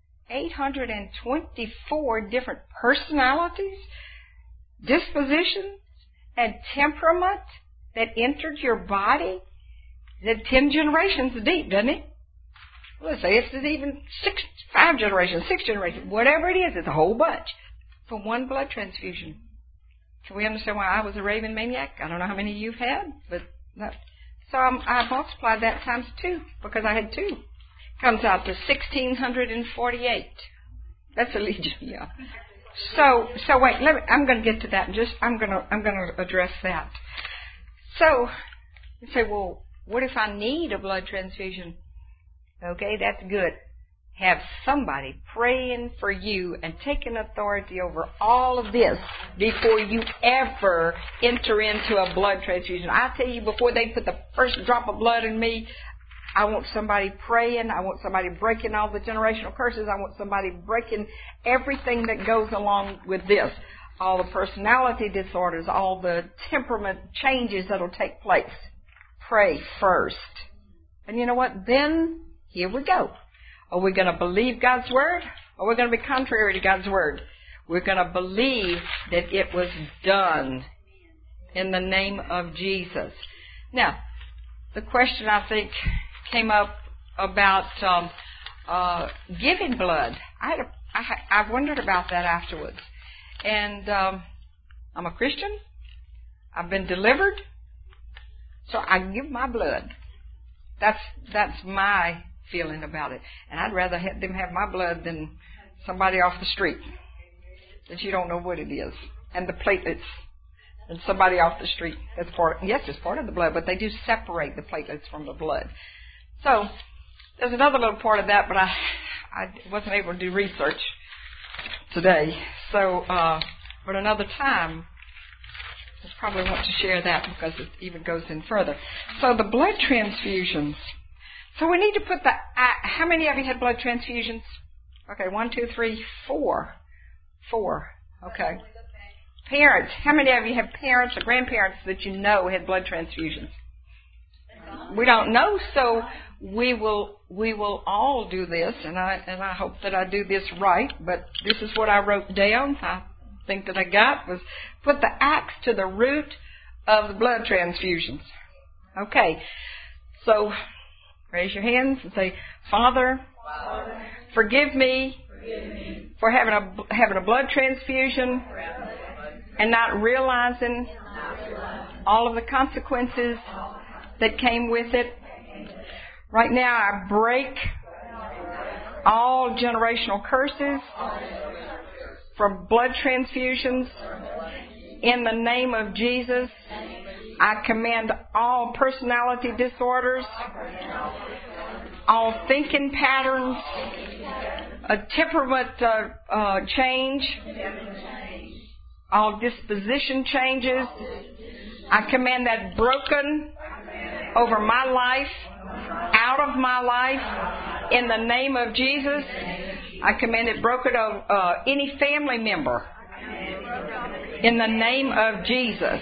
824 different personalities, dispositions, and temperament that entered your body? That 10 generations deep, doesn't it? Let's say it's even 5 generations, 6 generations, whatever it is, it's a whole bunch for one blood transfusion. Can we understand why I was a raving maniac? I don't know how many you've had, but that. So I multiplied that times 2 because I had 2. Comes out to 1,648. That's a legion, yeah. So wait, I'm going to get to that. I'm going to address that. So you say, well, what if I need a blood transfusion? Okay, that's good. Have somebody praying for you and taking authority over all of this before you ever enter into a blood transfusion. I tell you, before they put the first drop of blood in me, I want somebody praying. I want somebody breaking all the generational curses. I want somebody breaking everything that goes along with this. All the personality disorders, all the temperament changes that will take place. Pray first. And you know what? Then, here we go. Are we going to believe God's word? Or are we going to be contrary to God's word? We're going to believe that it was done in the name of Jesus. Now, the question I think came up about giving blood. I wondered about that afterwards. And I'm a Christian. I've been delivered. So I give my blood. That's my feeling about it. And I'd rather have them have my blood than somebody off the street that you don't know what it is. And the platelets and somebody off the street. That's it's part of the blood, but they do separate the platelets from the blood. So there's another little part of that, but I wasn't able to do research today. So, but another time, I probably want to share that because it even goes in further. So the blood transfusions. So we need to put how many of you had blood transfusions? Okay, 1, 2, 3, 4. 4. Okay. Parents. How many of you have parents or grandparents that you know had blood transfusions? We don't know, so we will all do this, and I hope that I do this right. But this is what I wrote down. I think that I got was put the axe to the root of the blood transfusions. Okay, so raise your hands and say, Father, forgive me for having a blood transfusion and not realizing all of the consequences that came with it. Right now, I break all generational curses from blood transfusions. In the name of Jesus, I command all personality disorders, all thinking patterns, a temperament change, all disposition changes. I command that broken over my life, out of my life, in the name of Jesus. I command it broken over any family member, in the name of Jesus.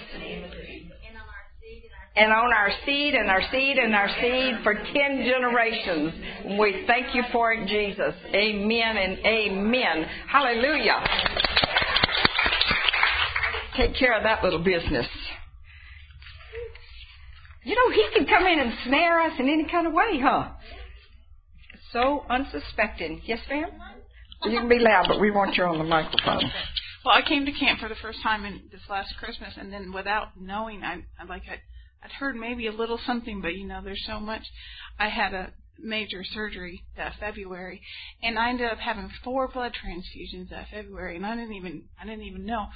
And on our seed and our seed and our seed for 10 generations. We thank you for it, Jesus. Amen and amen. Hallelujah. Take care of that little business. You know, he can come in and snare us in any kind of way, huh? So unsuspecting. Yes, ma'am? You can be loud, but we want you on the microphone. Well, I came to camp for the first time in this last Christmas, and then without knowing, I'd heard maybe a little something, but there's so much. I had a major surgery that February, and I ended up having 4 blood transfusions that February, and I didn't even know,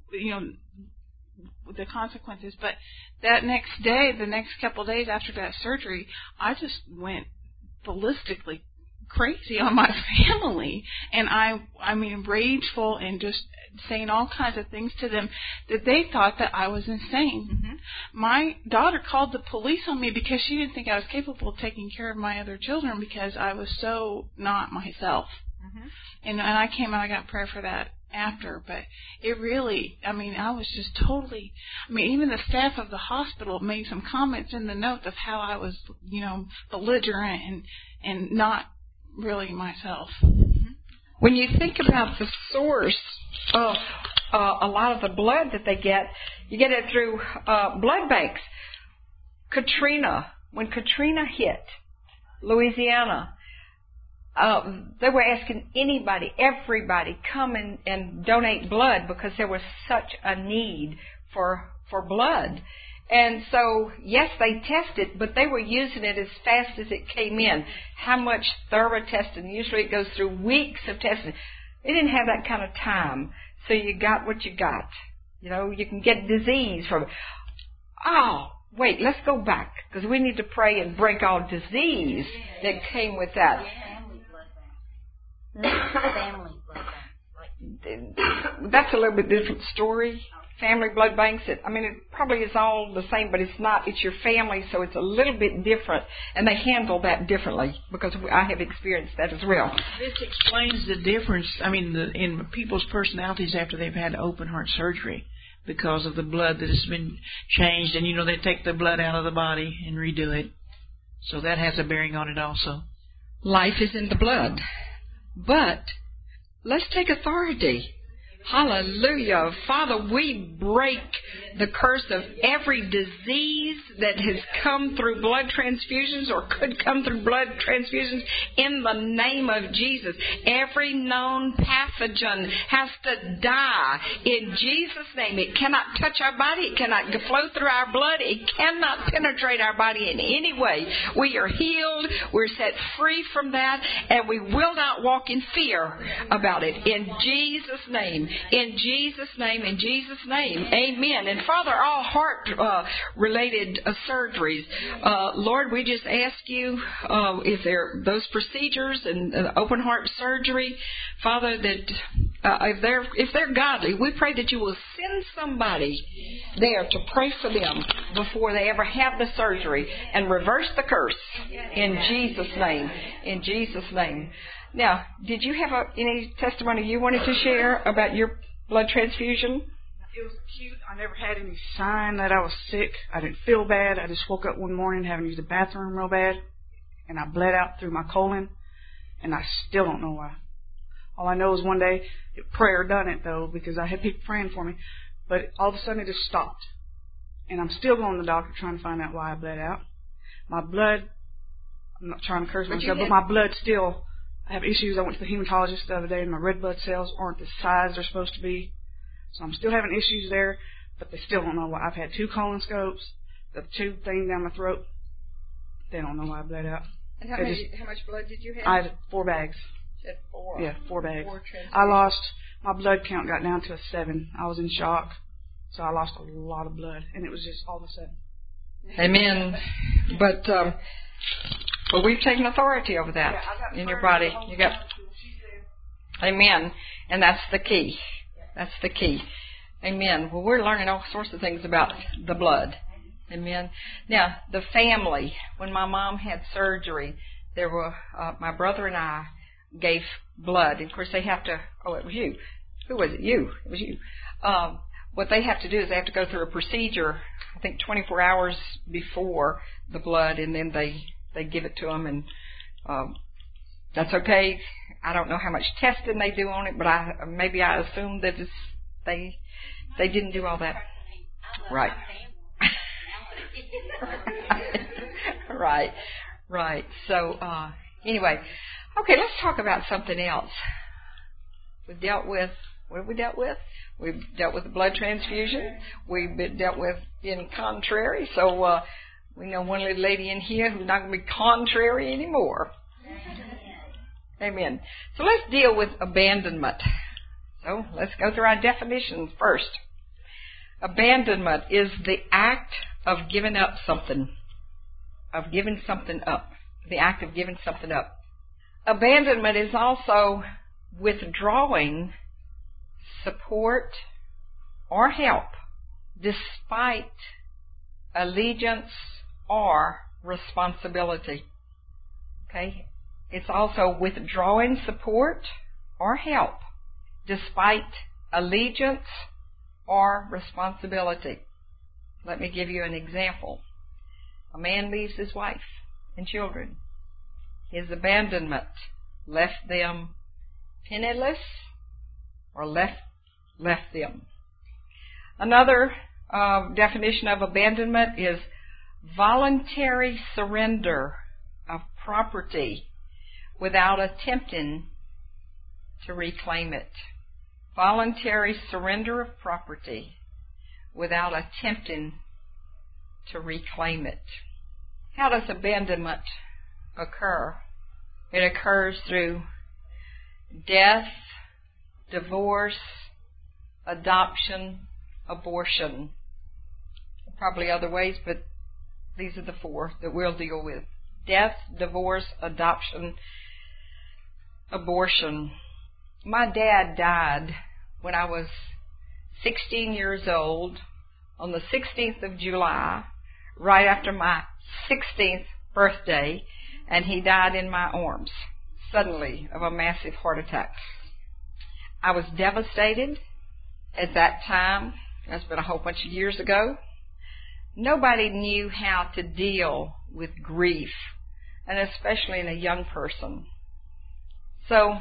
the consequences. But that next day, the next couple of days after that surgery, I just went ballistically crazy on my family, and I mean rageful and just saying all kinds of things to them that they thought that I was insane. Mm-hmm. My daughter called the police on me because she didn't think I was capable of taking care of my other children because I was so not myself. Mm-hmm. And I came and I got prayer for that after, but it really, I was just totally, even the staff of the hospital made some comments in the note of how I was, belligerent and not really myself. When you think about the source of a lot of the blood that they get, you get it through blood banks. When Katrina hit Louisiana, they were asking everybody, come and donate blood because there was such a need for blood. And so, yes, they tested, but they were using it as fast as it came in. How much thorough testing? Usually it goes through weeks of testing. They didn't have that kind of time. So you got what you got. You can get disease from it. Oh, wait, let's go back because we need to pray and break all disease that came with that. Family blood bank. That's a little bit different story. Family blood banks, it probably is all the same, but it's not. It's your family, so it's a little bit different, and they handle that differently because I have experienced that as well. This explains the difference, in people's personalities after they've had open heart surgery because of the blood that has been changed, and they take the blood out of the body and redo it. So that has a bearing on it also. Life is in the blood. But let's take authority. Hallelujah. Father, we break the curse of every disease that has come through blood transfusions or could come through blood transfusions in the name of Jesus. Every known pathogen has to die in Jesus' name. It cannot touch our body. It cannot flow through our blood. It cannot penetrate our body in any way. We are healed. We're set free from that, and we will not walk in fear about it. In Jesus' name. In Jesus' name, in Jesus' name, amen. And Father, all heart-related surgeries, Lord, we just ask you if there those procedures and open heart surgery, Father, that if they're godly, we pray that you will send somebody there to pray for them before they ever have the surgery and reverse the curse in Jesus' name. In Jesus' name. Now, did you have any testimony you wanted to share about your blood transfusion? It was acute. I never had any sign that I was sick. I didn't feel bad. I just woke up one morning having to use the bathroom real bad, and I bled out through my colon, and I still don't know why. All I know is one day prayer done it, though, because I had people praying for me, but all of a sudden it just stopped, and I'm still going to the doctor trying to find out why I bled out. My blood, I'm not trying to curse myself, but my blood still, I have issues. I went to the hematologist the other day, and my red blood cells aren't the size they're supposed to be. So I'm still having issues there, but they still don't know why. I've had 2 colonoscopes, the tube thing down my throat. They don't know why I bled out. And how much blood did you have? I had 4 bags. You had 4? Yeah, 4 bags. 4 my blood count got down to a 7. I was in shock, so I lost a lot of blood, and it was just all of a sudden. Amen. But we've taken authority over that in your body. You got. Amen. And that's the key. That's the key. Amen. Well, we're learning all sorts of things about the blood. Amen. Now, the family, when my mom had surgery, there were my brother and I gave blood. Of course, they have to. Oh, it was you. Who was it? You. It was you. What they have to do is they have to go through a procedure, I think 24 hours before the blood, and then they give it to them, and that's okay. I don't know how much testing they do on it, but I assume that they didn't do all that. Right. Right. So anyway, okay, let's talk about something else. We've dealt with, what have we dealt with? We've dealt with the blood transfusion. We've dealt with being contrary. So we know one little lady in here who's not going to be contrary anymore. Amen. So let's deal with abandonment. So let's go through our definitions first. Abandonment is the act of giving up something, of giving something up, the act of giving something up. Abandonment is also withdrawing support or help despite allegiance or responsibility. Okay? It's also withdrawing support or help despite allegiance or responsibility. Let me give you an example. A man leaves his wife and children. His abandonment left them penniless or left them. Another definition of abandonment is voluntary surrender of property without attempting to reclaim it. Voluntary surrender of property without attempting to reclaim it. How does abandonment occur? It occurs through death, divorce, adoption, abortion. Probably other ways, but these are the 4 that we'll deal with. Death, divorce, adoption, abortion. My dad died when I was 16 years old on the 16th of July, right after my 16th birthday, and he died in my arms, suddenly, of a massive heart attack. I was devastated at that time. That's been a whole bunch of years ago. Nobody knew how to deal with grief and especially in a young person. So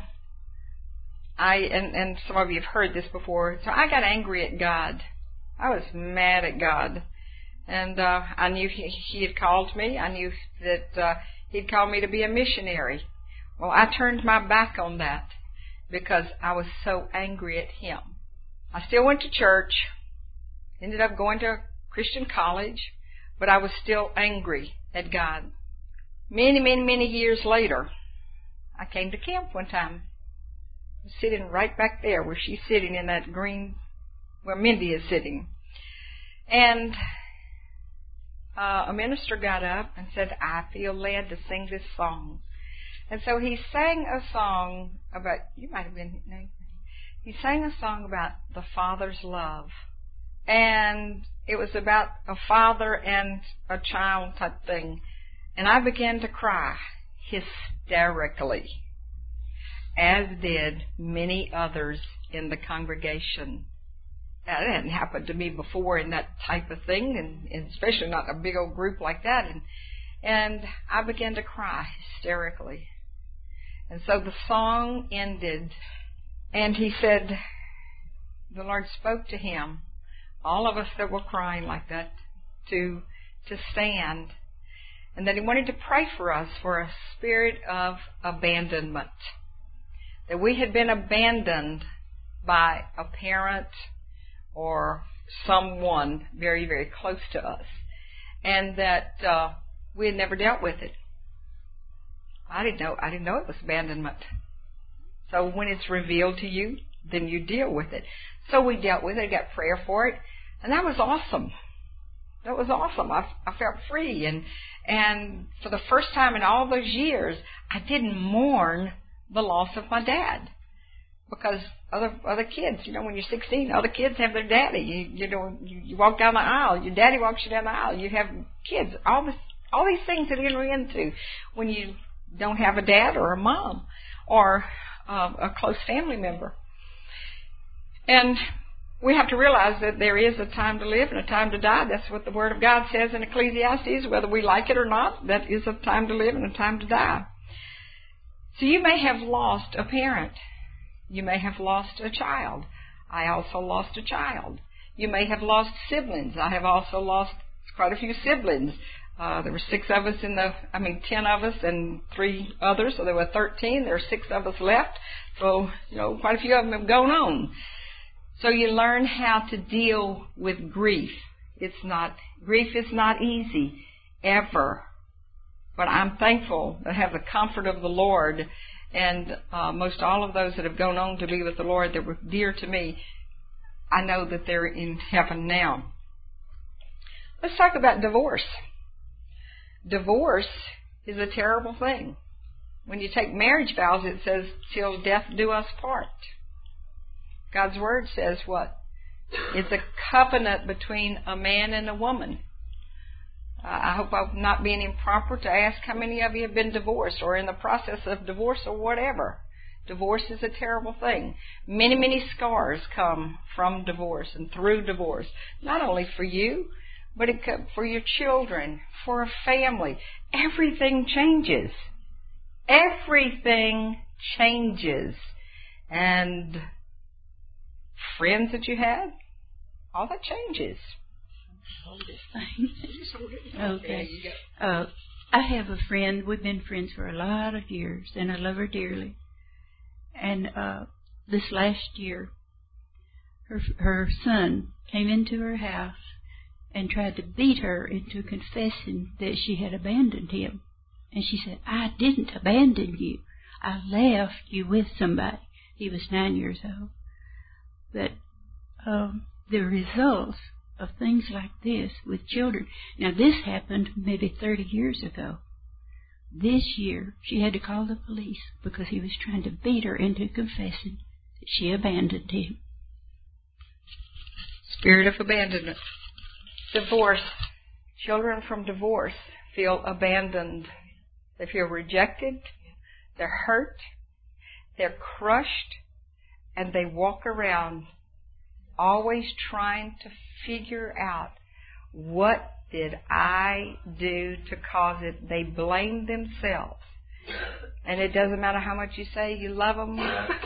and some of you have heard this before, so I got angry at God. I was mad at God. And I knew he had called me. I knew that he'd called me to be a missionary. Well, I turned my back on that because I was so angry at him. I still went to church, ended up going to Christian college, but I was still angry at God. Many, many, many years later, I came to camp one time. I was sitting right back there where she's sitting in that green, where Mindy is sitting. And a minister got up and said, I feel led to sing this song. And so he sang a song about, you might have been, he sang a song about the Father's love. And it was about a father and a child type thing. And I began to cry hysterically, as did many others in the congregation. Now, it hadn't happened to me before in that type of thing, and especially not a big old group like that. And I began to cry hysterically. And so the song ended, and he said, the Lord spoke to him, all of us that were crying like that, to stand, and that he wanted to pray for us for a spirit of abandonment. That we had been abandoned by a parent or someone very, very close to us, and that we had never dealt with it. I didn't know it was abandonment. So when it's revealed to you, then you deal with it. So we dealt with it, got prayer for it, and that was awesome. That was awesome. I felt free, and for the first time in all those years, I didn't mourn the loss of my dad. Because other kids, when you're 16, other kids have their daddy. You walk down the aisle, your daddy walks you down the aisle. You have kids. All these things that enter into when you don't have a dad or a mom or a close family member. And we have to realize that there is a time to live and a time to die. That's what the Word of God says in Ecclesiastes, whether we like it or not. That is a time to live and a time to die. So you may have lost a parent. You may have lost a child. I also lost a child. You may have lost siblings. I have also lost quite a few siblings. There were 10 of us and 3 others, so there were 13. There are 6 of us left. So, quite a few of them have gone on. So you learn how to deal with grief. Grief is not easy, ever. But I'm thankful to have the comfort of the Lord, and most all of those that have gone on to be with the Lord that were dear to me, I know that they're in heaven now. Let's talk about divorce. Divorce is a terrible thing. When you take marriage vows, it says, till death do us part. God's Word says what? It's a covenant between a man and a woman. I hope I'm not being improper to ask how many of you have been divorced or in the process of divorce or whatever. Divorce is a terrible thing. Many, many scars come from divorce and through divorce. Not only for you, but for your children, for a family. Everything changes. Everything changes. And friends that you had, all that changes. Okay. I have a friend. We've been friends for a lot of years, and I love her dearly. And this last year, her son came into her house and tried to beat her into confessing that she had abandoned him. And she said, I didn't abandon you. I left you with somebody. He was 9 years old. But the results of things like this with children. Now, this happened maybe 30 years ago. This year, she had to call the police because he was trying to beat her into confessing that she abandoned him. Spirit of abandonment. Divorce. Children from divorce feel abandoned. They feel rejected. They're hurt. They're crushed. And they walk around always trying to figure out what did I do to cause it? They blame themselves. And it doesn't matter how much you say you love them.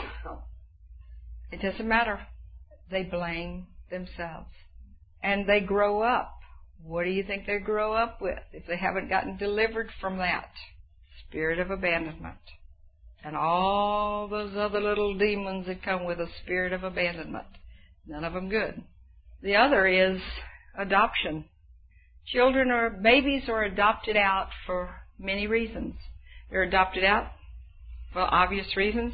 It doesn't matter. They blame themselves. And they grow up. What do you think they grow up with if they haven't gotten delivered from that? Spirit of abandonment. And all those other little demons that come with a spirit of abandonment. None of them good. The other is adoption. Babies are adopted out for many reasons. They're adopted out for obvious reasons.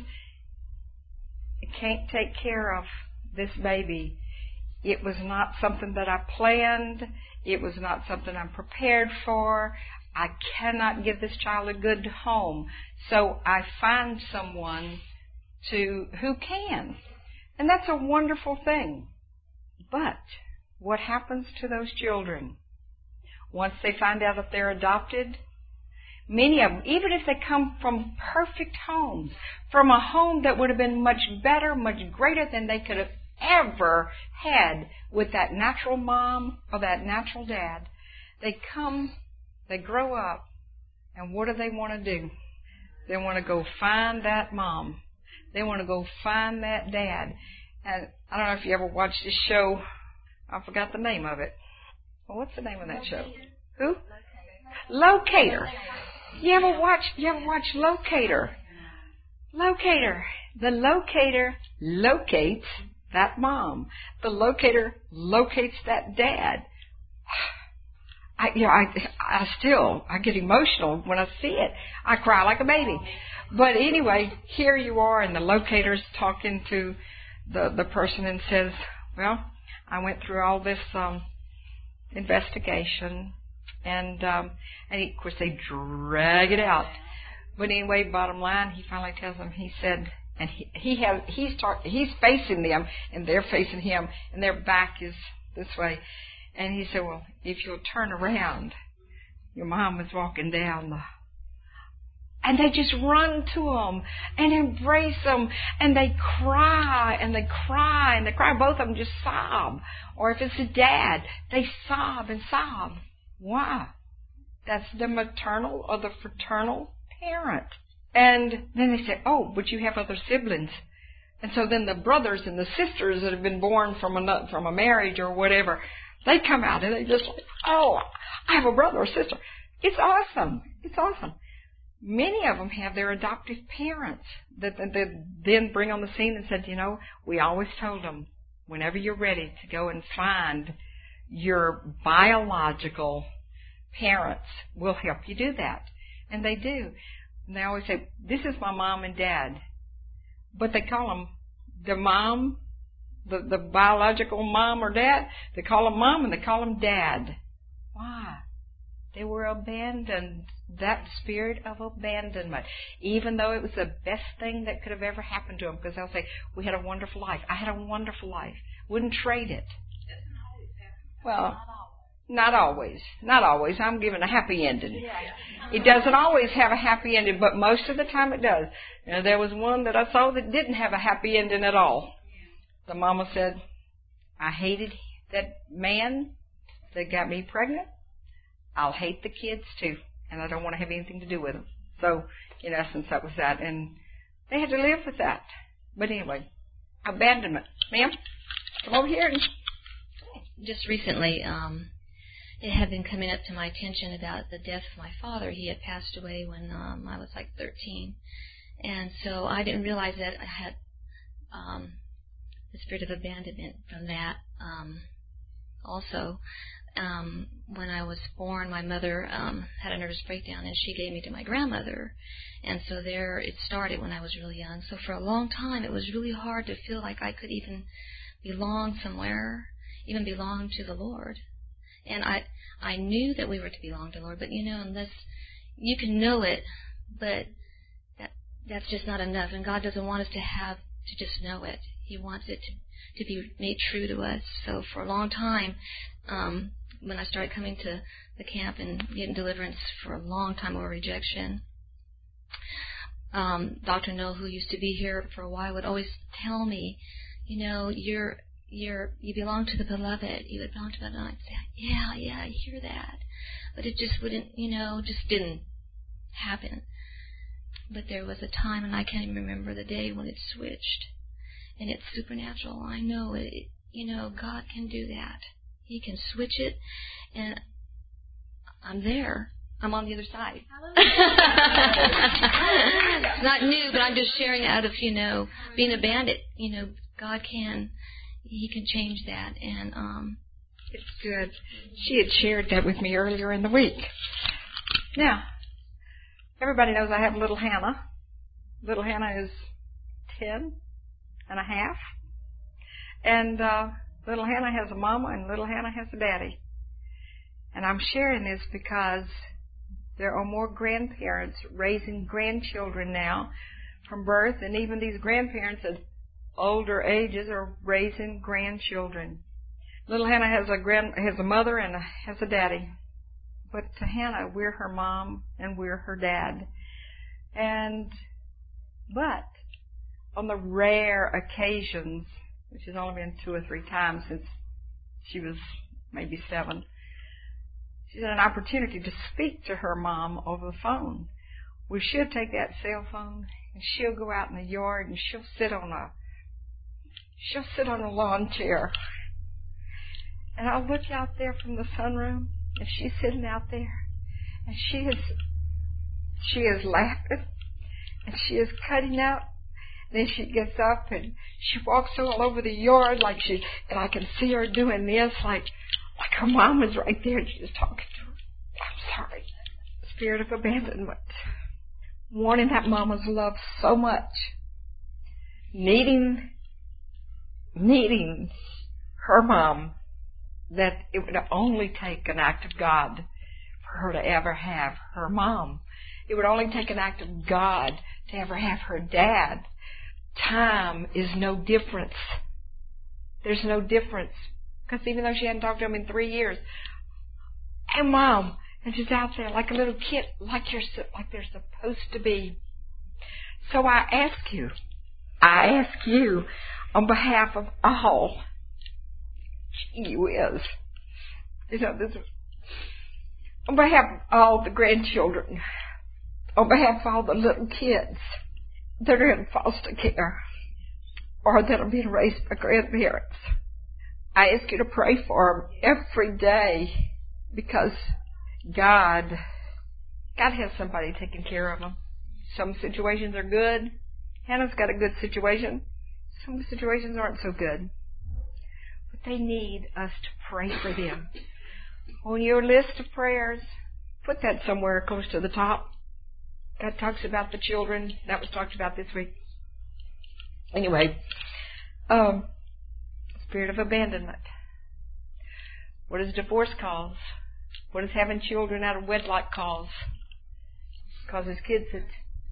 I can't take care of this baby. It was not something that I planned. It was not something I'm prepared for. I cannot give this child a good home. So I find someone who can. And that's a wonderful thing. But what happens to those children? Once they find out that they're adopted, many of them, even if they come from perfect homes, from a home that would have been much better, much greater than they could have ever had with that natural mom or that natural dad, they grow up, and what do they want to do? They want to go find that mom. They want to go find that dad. And I don't know if you ever watched this show. I forgot the name of it. Well, what's the name of that show? Who? Locator. You ever watch Locator? Locator. The locator locates that mom. The locator locates that dad. I get emotional when I see it. I cry like a baby. But anyway, here you are, and the locator's talking to the person and says, well, I went through all this investigation, and of course they drag it out. But anyway, bottom line, he finally tells them. He said, and he's facing them, and they're facing him, and their back is this way. And he said, well, if you'll turn around, your mom is walking down the... And they just run to them and embrace them, and they cry, and they cry, and they cry. Both of them just sob. Or if it's a dad, they sob and sob. Why? That's the maternal or the fraternal parent. And then they say, oh, but you have other siblings. And so then the brothers and the sisters that have been born from a marriage or whatever, they come out and they just like, oh, I have a brother or sister. It's awesome. It's awesome. Many of them have their adoptive parents that then bring on the scene and said, we always told them, whenever you're ready to go and find your biological parents, we'll help you do that. And they do. And they always say, this is my mom and dad. But they call them the mom, the biological mom or dad. They call them mom and they call them dad. Why? They were abandoned. That spirit of abandonment. Even though it was the best thing that could have ever happened to them. Because they'll say, we had a wonderful life. I had a wonderful life. Wouldn't trade it. Well, not always. Not always. I'm giving a happy ending. It doesn't always have a happy ending, but most of the time it does. There was one that I saw that didn't have a happy ending at all. The mama said, I hated that man that got me pregnant. I'll hate the kids too, and I don't want to have anything to do with them. So, in essence, that was that. And they had to live with that. But anyway, abandonment. Ma'am, come over here. Just recently, it had been coming up to my attention about the death of my father. He had passed away when I was like 13. And so I didn't realize that I had the spirit of abandonment from that. Also, when I was born, my mother had a nervous breakdown, and she gave me to my grandmother. And so there it started when I was really young. So for a long time, it was really hard to feel like I could even belong somewhere, even belong to the Lord. And I knew that we were to belong to the Lord, but unless you can know it, but that's just not enough. And God doesn't want us to just know it. He wants it to be made true to us. So for a long time, when I started coming to the camp and getting deliverance for a long time over rejection, Dr. Noel, who used to be here for a while, would always tell me, you're you belong to the beloved. You would belong to the beloved. I'd say, yeah, I hear that. But it just wouldn't, just didn't happen. But there was a time, and I can't even remember the day when it switched. And it's supernatural. I know it. God can do that. He can switch it, and I'm there. I'm on the other side. It's not new, but I'm just sharing out of, being a bandit. God can. He can change that, and it's good. She had shared that with me earlier in the week. Now, everybody knows I have little Hannah. Little Hannah is 10 and a half. And little Hannah has a mama and little Hannah has a daddy. And I'm sharing this because there are more grandparents raising grandchildren now from birth, and even these grandparents at older ages are raising grandchildren. Little Hannah has a mother and has a daddy. But to Hannah, we're her mom and we're her dad. But on the rare occasions, which has only been 2 or 3 times since she was maybe 7, she's had an opportunity to speak to her mom over the phone. Well, she'll take that cell phone and she'll go out in the yard and she'll sit on a lawn chair. And I'll look out there from the sunroom, and she's sitting out there, and she is laughing, and she is cutting out. Then she gets up and she walks all over the yard and I can see her doing this like her mom is right there and she's talking to her. I'm sorry. Spirit of abandonment. Wanting that mama's love so much. Needing her mom, that it would only take an act of God for her to ever have her mom. It would only take an act of God to ever have her dad. Time is no difference. There's no difference. Because even though she hadn't talked to him in 3 years, hey, Mom, and she's out there like a little kid, like they're supposed to be. So I ask you, on behalf of all, on behalf of all the grandchildren, on behalf of all the little kids that are in foster care or that are being raised by grandparents, I ask you to pray for them every day, because God has somebody taking care of them. Some situations are good. Hannah's got a good situation. Some situations aren't so good. But they need us to pray for them. On your list of prayers, put that somewhere close to the top. That talks about the children. That was talked about this week. Anyway, spirit of abandonment. What does divorce cause? What does having children out of wedlock cause? Causes kids that...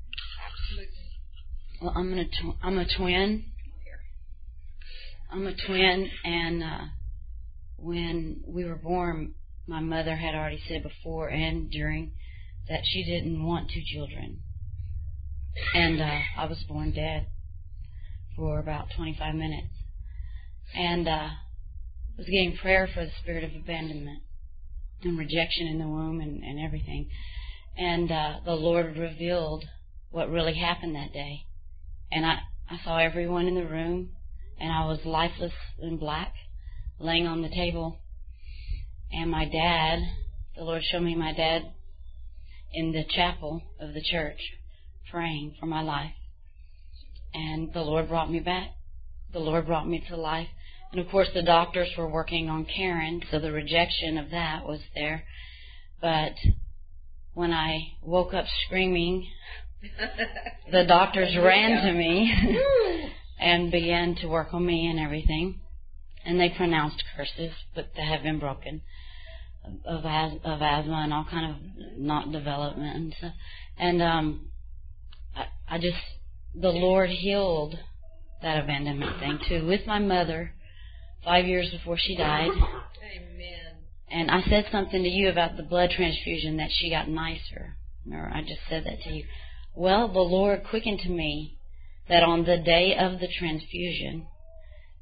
Well, I'm a twin. I'm a twin, and when we were born, my mother had already said before and during that she didn't want 2 children. And I was born dead for about 25 minutes. And I was getting prayer for the spirit of abandonment and rejection in the womb and everything. And the Lord revealed what really happened that day. And I saw everyone in the room, and I was lifeless and black, laying on the table. And my dad, the Lord showed me my dad in the chapel of the church, praying for my life. And the Lord brought me back. The Lord brought me to life. And of course the doctors were working on Karen, so the rejection of that was there. But when I woke up screaming, the doctors ran to me and began to work on me and everything. And they pronounced curses, but they have been broken, of asthma and all kind of not development and stuff. And I just, the Lord healed that abandonment thing too with my mother 5 years before she died. Amen. And I said something to you about the blood transfusion, that she got nicer. Remember, I just said that to you. Well, the Lord quickened to me that on the day of the transfusion,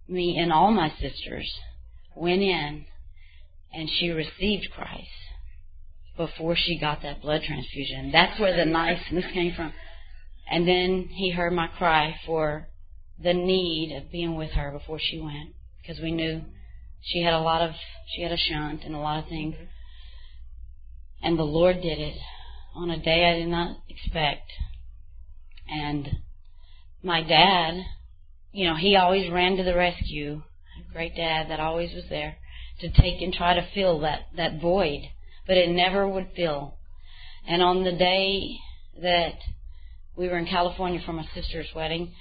me and all my sisters went in, and she received Christ before she got that blood transfusion. That's where the niceness came from. And then he heard my cry for the need of being with her before she went, because we knew she had a shunt and a lot of things. And the Lord did it on a day I did not expect. And my dad, he always ran to the rescue. A great dad that always was there to take and try to fill that void, but it never would fill. And on the day that we were in California for my sister's wedding,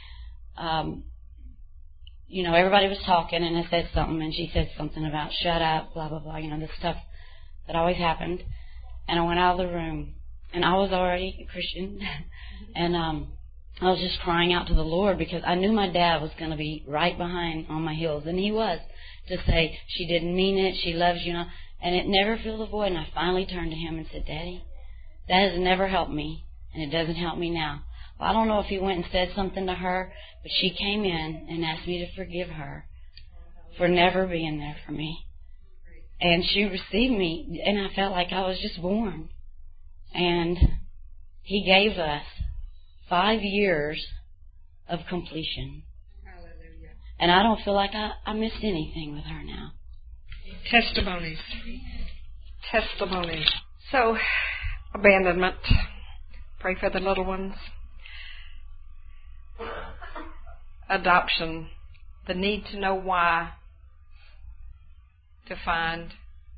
everybody was talking, and I said something, and she said something about shut up, blah, blah, blah, the stuff that always happened. And I went out of the room, and I was already a Christian, and I was just crying out to the Lord, because I knew my dad was going to be right behind on my heels, and he was, to say, she didn't mean it, she loves you, and it never filled the void. And I finally turned to him and said, Daddy, that has never helped me, and it doesn't help me now. Well, I don't know if he went and said something to her, but she came in and asked me to forgive her for never being there for me. And she received me, and I felt like I was just born. And he gave us 5 years of completion. Hallelujah. And I don't feel like I missed anything with her now. Testimonies. So, abandonment. Pray for the little ones. Adoption. The need to know why. To find.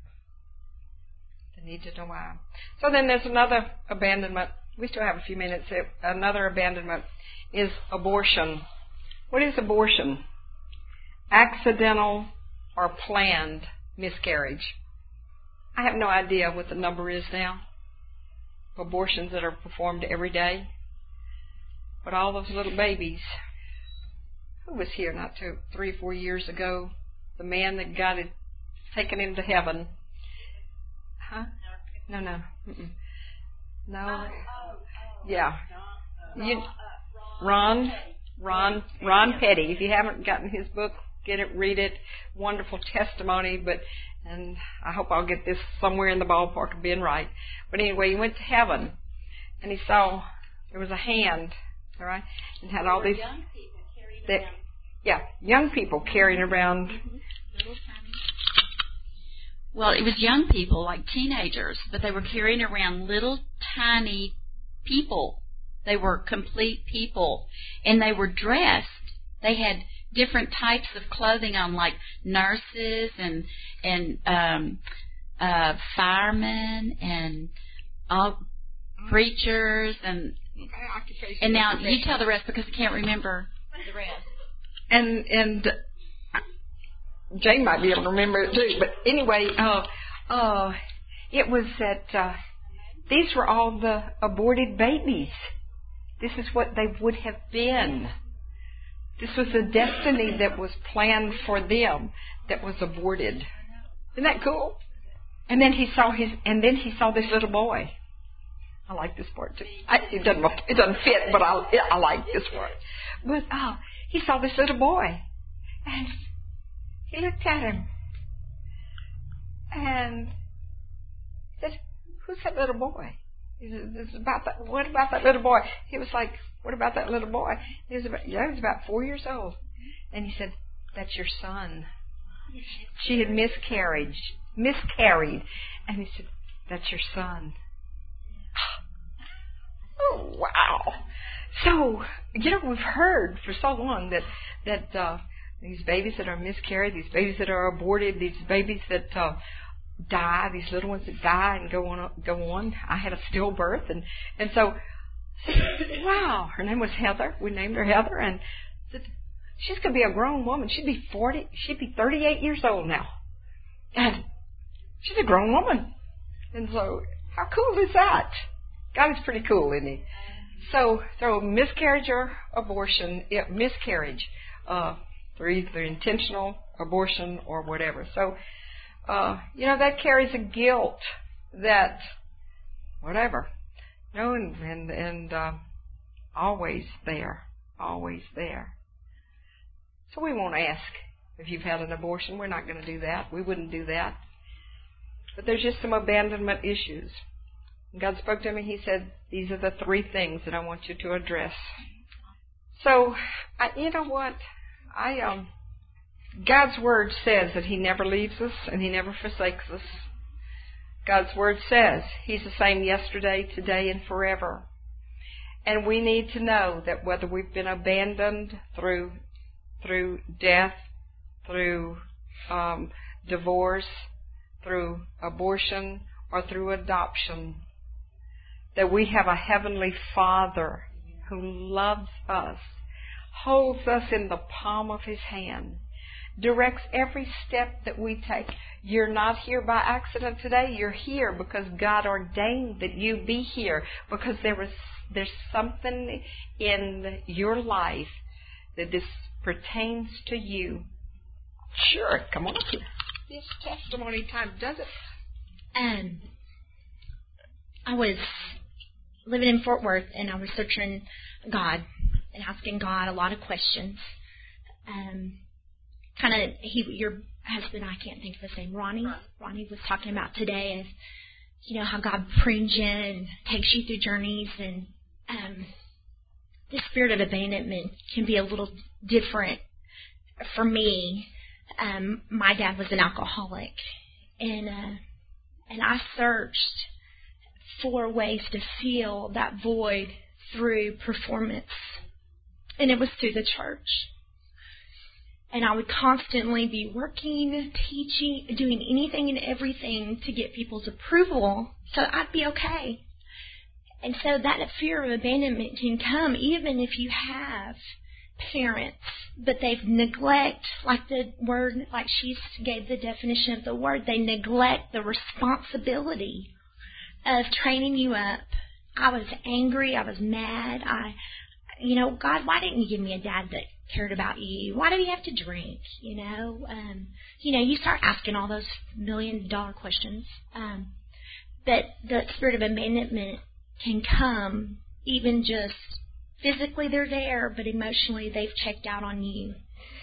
The need to know why. So then there's another abandonment. We still have a few minutes. Another abandonment is abortion. What is abortion? Accidental or planned miscarriage. I have no idea what the number is now. Abortions that are performed every day. But all those little babies. Who was here not 3 or 4 years ago? The man that got it taken him to heaven. Huh? No. No. Yeah. Ron Petty. If you haven't gotten his book, get it, read it. Wonderful testimony, and I hope I'll get this somewhere in the ballpark of being right. But anyway, he went to heaven, and he saw there was a hand, all right, and had all these young people carrying around. Well, it was young people, like teenagers, but they were carrying around little tiny people. They were complete people, and they were dressed. They had different types of clothing on, like nurses and firemen and preachers and now you tell the rest because I can't remember the rest. And Jane might be able to remember it too. But anyway, it was that these were all the aborted babies. This is what they would have been. This was a destiny that was planned for them that was aborted. Isn't that cool? And then he saw this little boy. I like this part too. It doesn't fit, but I like this part. But he saw this little boy, and he looked at him and said, "Who's that little boy?" He said, "What about that little boy?" He was like, "What about that little boy?" He was about 4 years old, and he said, "That's your son." She had miscarried, and he said, "That's your son." Oh, wow. So, we've heard for so long that these babies that are miscarried, these babies that are aborted, these babies that die, these little ones that die and go on. I had a stillbirth, and so, wow. Her name was Heather. We named her Heather, and said, she's going to be a grown woman. She'd be 38 years old now. And she's a grown woman. And so, how cool is that? God is pretty cool, isn't he? So, miscarriage or abortion, miscarriage, they're either intentional, abortion, or whatever. So, that carries a guilt that, whatever, and always there. So we won't ask If you've had an abortion, we're not going to do that. We wouldn't do that. But there's just some abandonment issues. God spoke to me. He said, these are the 3 things that I want you to address. So, you know what? God's Word says that He never leaves us and He never forsakes us. God's Word says He's the same yesterday, today, and forever. And we need to know that whether we've been abandoned through death, through divorce, through abortion, or through adoption, that we have a Heavenly Father who loves us, holds us in the palm of His hand, directs every step that we take. You're not here by accident today. You're here because God ordained that you be here, because there's something in your life that this pertains to you. Sure, come on. This testimony time, does it? I was living in Fort Worth, and I was searching God and asking God a lot of questions. Your husband, I can't think of his name, Ronnie was talking about today, and how God prunes you and takes you through journeys, and the spirit of abandonment can be a little different for me. My dad was an alcoholic, and I searched for ways to fill that void through performance, and it was through the church. And I would constantly be working, teaching, doing anything and everything to get people's approval so I'd be okay. And so that fear of abandonment can come even if you have parents, but they've neglect, like the word, like she gave the definition of the word, they neglect the responsibility of training you up. I was angry. I was mad. God, why didn't you give me a dad that cared about you? Why did he have to drink? You start asking all those $1 million questions. But the spirit of abandonment can come even just physically they're there, but emotionally they've checked out on you.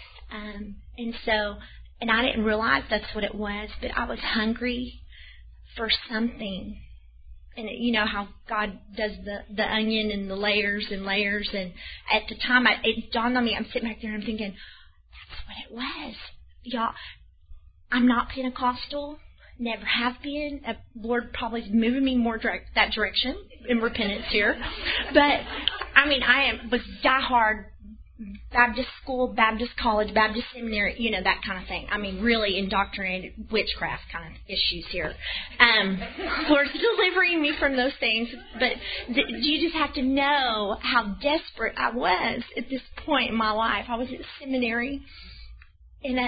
And I didn't realize that's what it was, but I was hungry for something. And you know how God does the onion and the layers and layers. And at the time, it dawned on me, I'm sitting back there and I'm thinking, that's what it was. Y'all, I'm not Pentecostal, never have been. Lord probably is moving me more that direction in repentance here. But, was diehard Baptist school, Baptist college, Baptist seminary, that kind of thing. Really indoctrinated witchcraft kind of issues here. Lord's delivering me from those things, but you just have to know how desperate I was at this point in my life. I was at seminary, and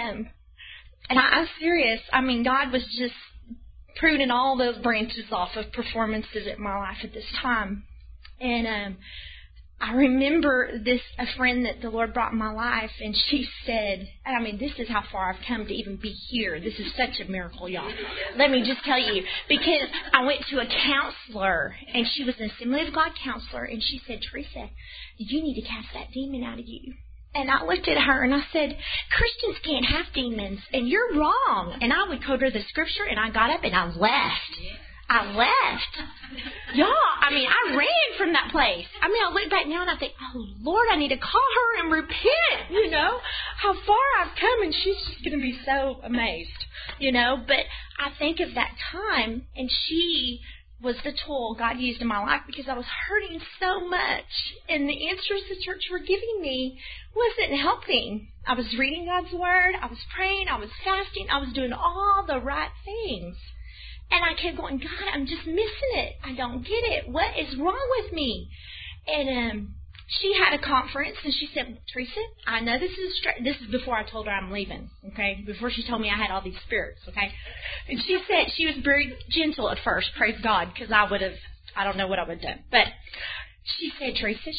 I'm serious. God was just pruning all those branches off of performances in my life at this time, and I remember a friend that the Lord brought in my life, and she said, this is how far I've come to even be here. This is such a miracle, y'all. Let me just tell you, because I went to a counselor, and she was an Assembly of God counselor, and she said, Teresa, you need to cast that demon out of you. And I looked at her and I said, Christians can't have demons, and you're wrong. And I would quote her the scripture, and I got up and I left. I left. Y'all, I ran from that place. I look back now and I think, oh, Lord, I need to call her and repent, how far I've come, and she's just going to be so amazed, But I think of that time, and she was the tool God used in my life because I was hurting so much, and the answers the church were giving me wasn't helping. I was reading God's Word, I was praying, I was fasting, I was doing all the right things. And I kept going, God, I'm just missing it. I don't get it. What is wrong with me? And she had a conference, and she said, Teresa, I know this is before I told her I'm leaving, okay? Before she told me I had all these spirits, okay? And she said, she was very gentle at first, praise God, because I don't know what I would have done. But she said, Teresa,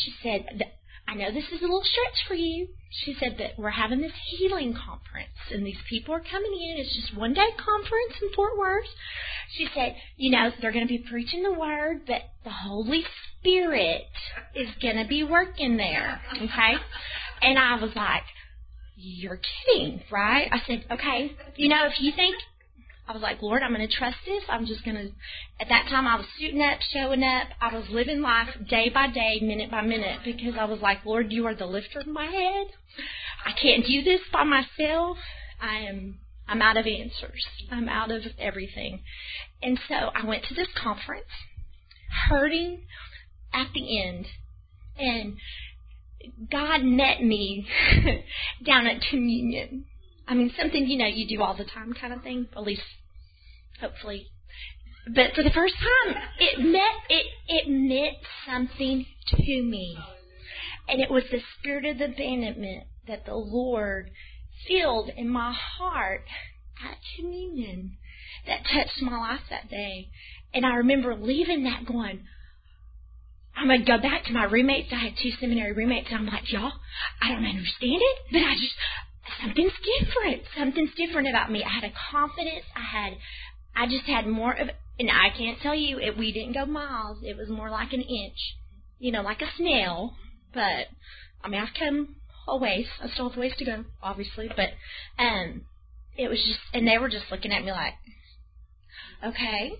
I know this is a little stretch for you. She said that we're having this healing conference, and these people are coming in. It's just one-day conference in Fort Worth. She said, they're going to be preaching the Word, but the Holy Spirit is going to be working there, okay? And I was like, you're kidding, right? I said, okay, if you think, I was like, Lord, I'm going to trust this. I'm just going to, at that time I was suiting up, showing up. I was living life day by day, minute by minute, because I was like, Lord, you are the lifter of my head. I can't do this by myself. I'm out of answers. I'm out of everything. And so I went to this conference, hurting at the end, and God met me down at communion. I mean, something, you do all the time kind of thing, at least, hopefully. But for the first time, it meant something to me. And it was the spirit of abandonment that the Lord filled in my heart at communion that touched my life that day. And I remember leaving that going, I'm going to go back to my roommates. I had 2 seminary roommates, and I'm like, y'all, I don't understand it, but something's different. Something's different about me. I had a confidence. I just had more of, and I can't tell you, we didn't go miles. It was more like an inch, like a snail. But, I've come a ways. I still have a ways to go, obviously. But, it was just, and they were just looking at me like, okay,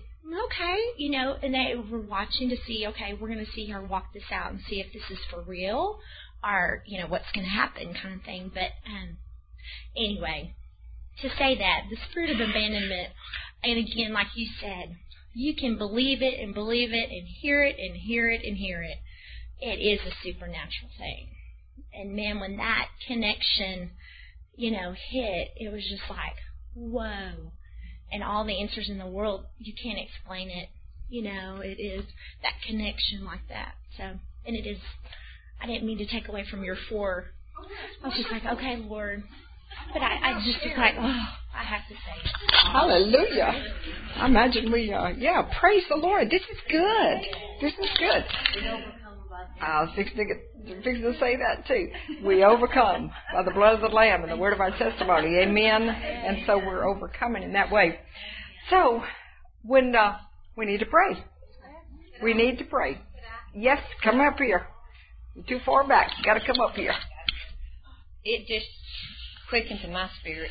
and they were watching to see, okay, we're going to see her walk this out and see if this is for real or, what's going to happen kind of thing. But anyway, to say that, the spirit of abandonment, and again, like you said, you can believe it and hear it and hear it and hear it. It is a supernatural thing. And man, when that connection, hit, it was just like, whoa. And all the answers in the world, you can't explain it. It is that connection like that. So, and it is, I didn't mean to take away from your 4. I was just like, okay, Lord. But I just was like, oh, I have to say. Hallelujah. I imagine praise the Lord. This is good. I was fixing to say that too. We overcome by the blood of the Lamb and the word of our testimony. Amen. And so we're overcoming in that way. So when we need to pray. We need to pray. Yes, come up here. You're too far back. You got to come up here. It just quickened to my spirit.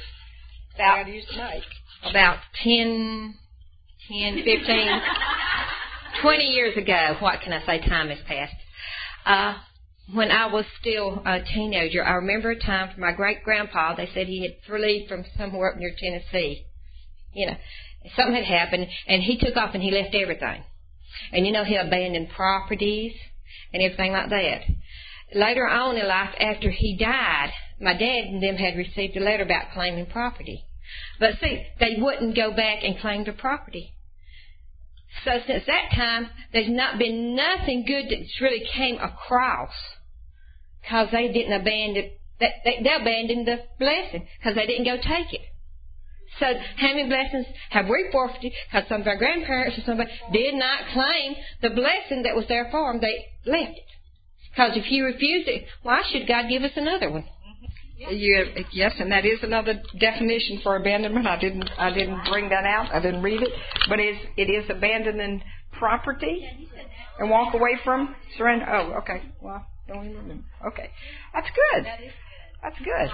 About 10, 15, 20 years ago. What can I say? Time has passed. When I was still a teenager, I remember a time for my great-grandpa, they said he had relieved from somewhere up near Tennessee. Something had happened, and he took off and he left everything. And he abandoned properties and everything like that. Later on in life, after he died, my dad and them had received a letter about claiming property. But see, they wouldn't go back and claim the property. So since that time, there's not been nothing good that's really came across, because they didn't abandon, they abandoned the blessing because they didn't go take it. So how many blessings have we forfeited because some of our grandparents or somebody did not claim the blessing that was there for them? They left it. Because if you refuse it, why should God give us another one? Yes, and that is another definition for abandonment. I didn't bring that out. I didn't read it, but it is abandoning property and walk away from surrender. Oh, okay. Well, don't even remember. Okay, that's good. That's good.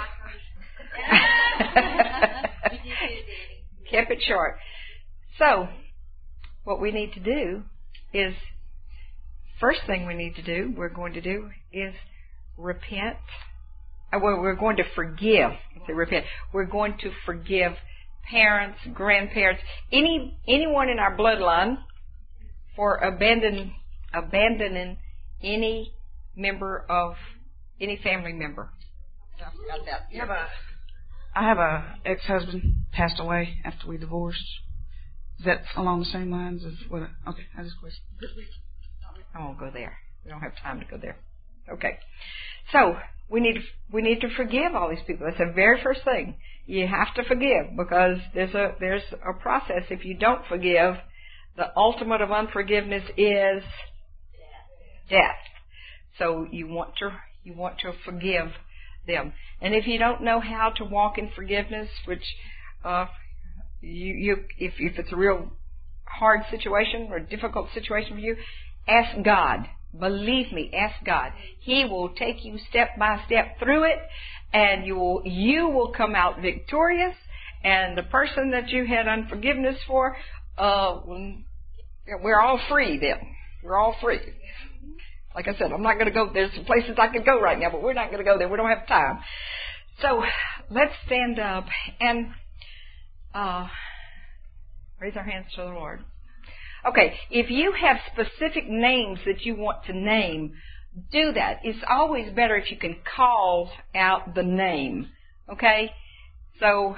Kept it short. So, what we need to do is, first thing we're going to do is repent. Well, we're going to forgive. Repent. We're going to forgive parents, grandparents, anyone in our bloodline for abandoning any member of any family member. I have a ex-husband passed away after we divorced. Is that along the same lines of what? Okay, I just question. I won't go there. We don't have time to go there. Okay. So we need to forgive all these people. That's the very first thing. You have to forgive, because there's a process. If you don't forgive, the ultimate of unforgiveness is death. So you want to forgive them. And if you don't know how to walk in forgiveness, which if it's a real hard situation or difficult situation for you, ask God. Believe me, ask God. He will take you step by step through it, and you will come out victorious, and the person that you had unforgiveness for, we're all free then. We're all free. Like I said, I'm not going to go. There's some places I could go right now, but we're not going to go there. We don't have time. So let's stand up and raise our hands to the Lord. Okay, if you have specific names that you want to name, do that. It's always better if you can call out the name. Okay? So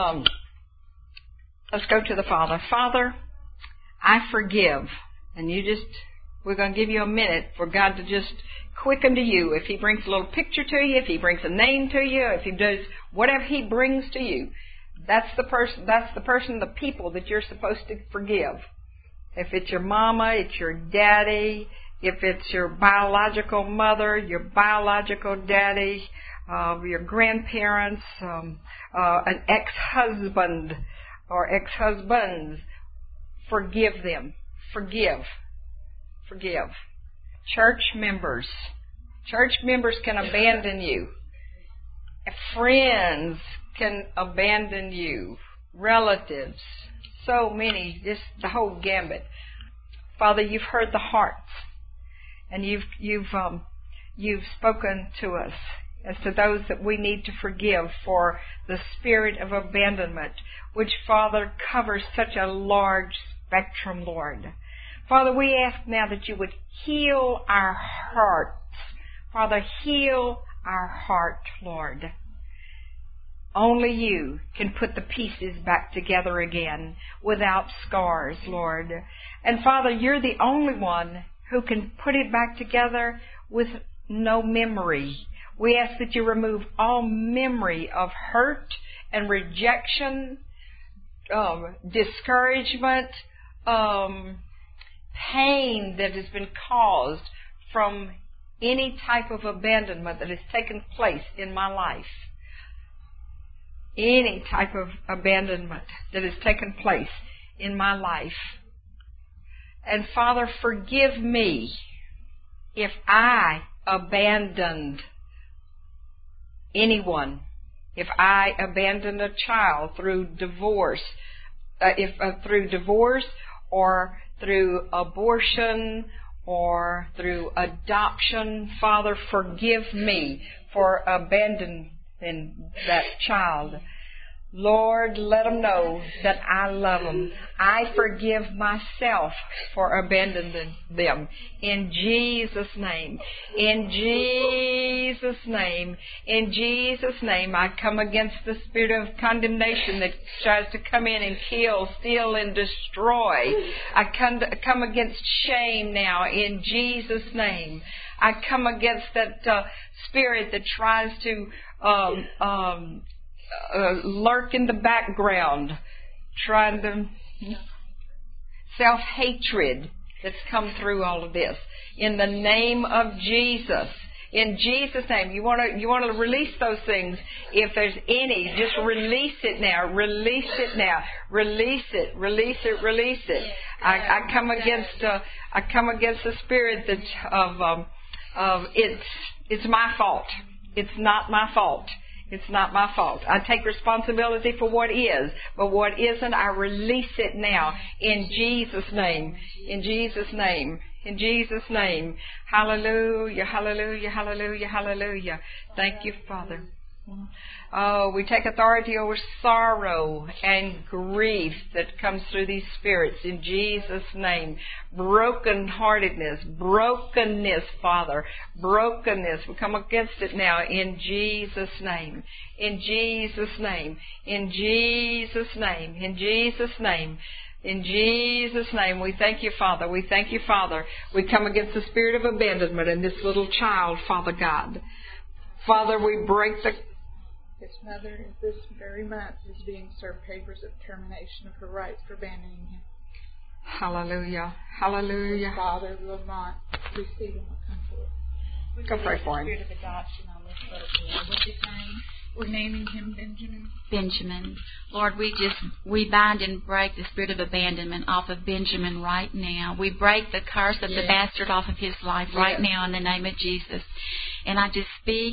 let's go to the Father. Father, I forgive. And we're going to give you a minute for God to just quicken to you. If He brings a little picture to you, if He brings a name to you, if He does whatever He brings to you, that's the person, the people that you're supposed to forgive. If it's your mama, it's your daddy, if it's your biological mother, your biological daddy, your grandparents, an ex-husband or ex-husbands, forgive them. Forgive. Church members can abandon you. Friends can abandon you. Relatives. So many, just the whole gambit. Father, you've heard the hearts, and you've spoken to us as to those that we need to forgive for the spirit of abandonment, which, Father, covers such a large spectrum, Lord. Father, we ask now that you would heal our hearts. Father, heal our heart, Lord. Only you can put the pieces back together again without scars, Lord. And Father, you're the only one who can put it back together with no memory. We ask that you remove all memory of hurt and rejection, discouragement, pain that has been caused from any type of abandonment that has taken place in my life. Any type of abandonment that has taken place in my life. And Father, forgive me if I abandoned anyone. If I abandoned a child through divorce, or through abortion or through adoption, Father, forgive me for abandoning that child. Lord, let them know that I love them. I forgive myself for abandoning them. In Jesus' name. In Jesus' name. In Jesus' name, I come against the spirit of condemnation that tries to come in and kill, steal, and destroy. I come against shame now in Jesus' name. I come against that spirit that tries to lurk in the background, trying to self-hatred that's come through all of this. In the name of Jesus, in Jesus' name, you want to release those things. If there's any, just release it now. Release it now. Release it. Release it. Release it. I come against the spirit that's of it's my fault. It's not my fault. It's not my fault. I take responsibility for what is, but what isn't, I release it now in Jesus' name. In Jesus' name. In Jesus' name. Hallelujah, hallelujah, hallelujah, hallelujah. Thank you, Father. Oh, we take authority over sorrow and grief that comes through these spirits in Jesus' name. Brokenness, Father. Brokenness. We come against it now in Jesus' name. In Jesus' name. In Jesus' name. In Jesus' name. In Jesus' name, we thank you, Father. We thank you, Father. We come against the spirit of abandonment in this little child, Father God. Father, we break the... His mother, at this very month, is being served papers of termination of her rights for abandoning him. Hallelujah. Hallelujah. His father will not receive him or come forth. Go pray for him. Spirit of adoption on this little boy. What's his name? We're naming him Benjamin. Benjamin. Lord, we bind and break the spirit of abandonment off of Benjamin right now. We break the curse of the bastard off of his life right now in the name of Jesus. And I just speak,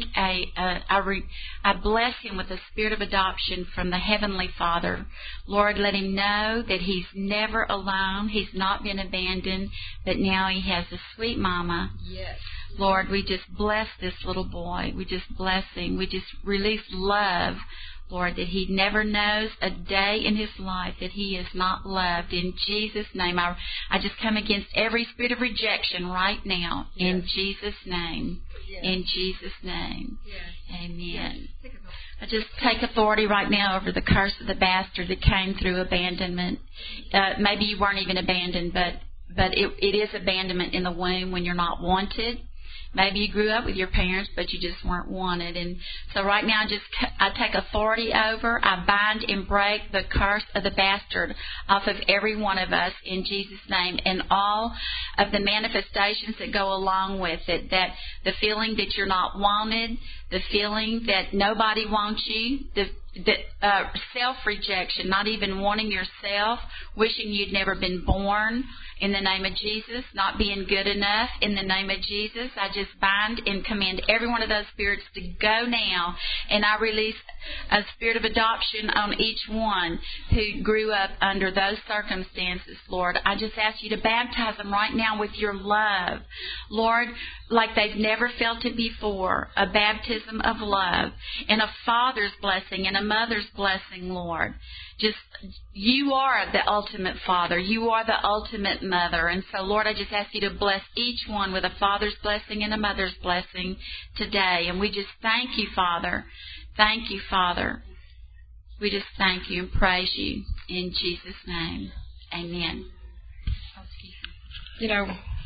I bless him with the spirit of adoption from the Heavenly Father. Lord, let him know that he's never alone. He's not been abandoned, but now he has a sweet mama. Yes. Lord, we just bless this little boy. We just bless him. We just release love, Lord, that he never knows a day in his life that he is not loved. In Jesus' name, I just come against every spirit of rejection right now. Yes. In Jesus' name. Yes. In Jesus' name. Yes. Amen. Yes. I just take authority right now over the curse of the bastard that came through abandonment. Maybe you weren't even abandoned, but it is abandonment in the womb when you're not wanted. Maybe you grew up with your parents, but you just weren't wanted. And so right now, I take authority over, I bind and break the curse of the bastard off of every one of us in Jesus' name, and all of the manifestations that go along with it, that the feeling that you're not wanted, the feeling that nobody wants you, the self-rejection, not even wanting yourself, wishing you'd never been born, in the name of Jesus, not being good enough, in the name of Jesus, I just bind and command every one of those spirits to go now, and I release a spirit of adoption on each one who grew up under those circumstances, Lord. I just ask you to baptize them right now with your love, Lord, like they've never felt it before, a baptism of love, and a father's blessing and a mother's blessing, Lord. Just, you are the ultimate father. You are the ultimate mother. And so, Lord, I just ask you to bless each one with a father's blessing and a mother's blessing today. And we just thank you, Father. Thank you, Father. We just thank you and praise you in Jesus' name. Amen. You know,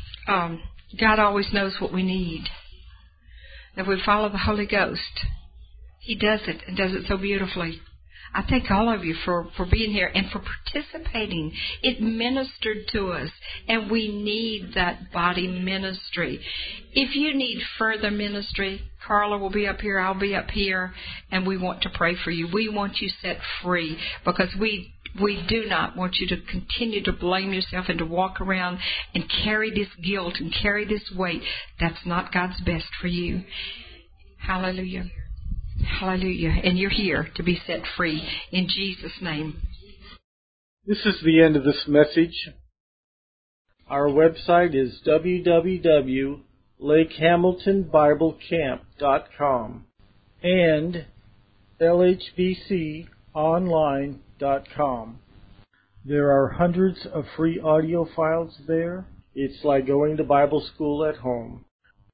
God always knows what we need. If we follow the Holy Ghost, He does it and does it so beautifully. I thank all of you for being here and for participating. It ministered to us, and we need that body ministry. If you need further ministry, Carla will be up here, I'll be up here, and we want to pray for you. We want you set free, because we do not want you to continue to blame yourself and to walk around and carry this guilt and carry this weight. That's not God's best for you. Hallelujah. Hallelujah. And you're here to be set free in Jesus' name. This is the end of this message. Our website is www.lakehamiltonbiblecamp.com and lhbconline.com. There are hundreds of free audio files there. It's like going to Bible school at home.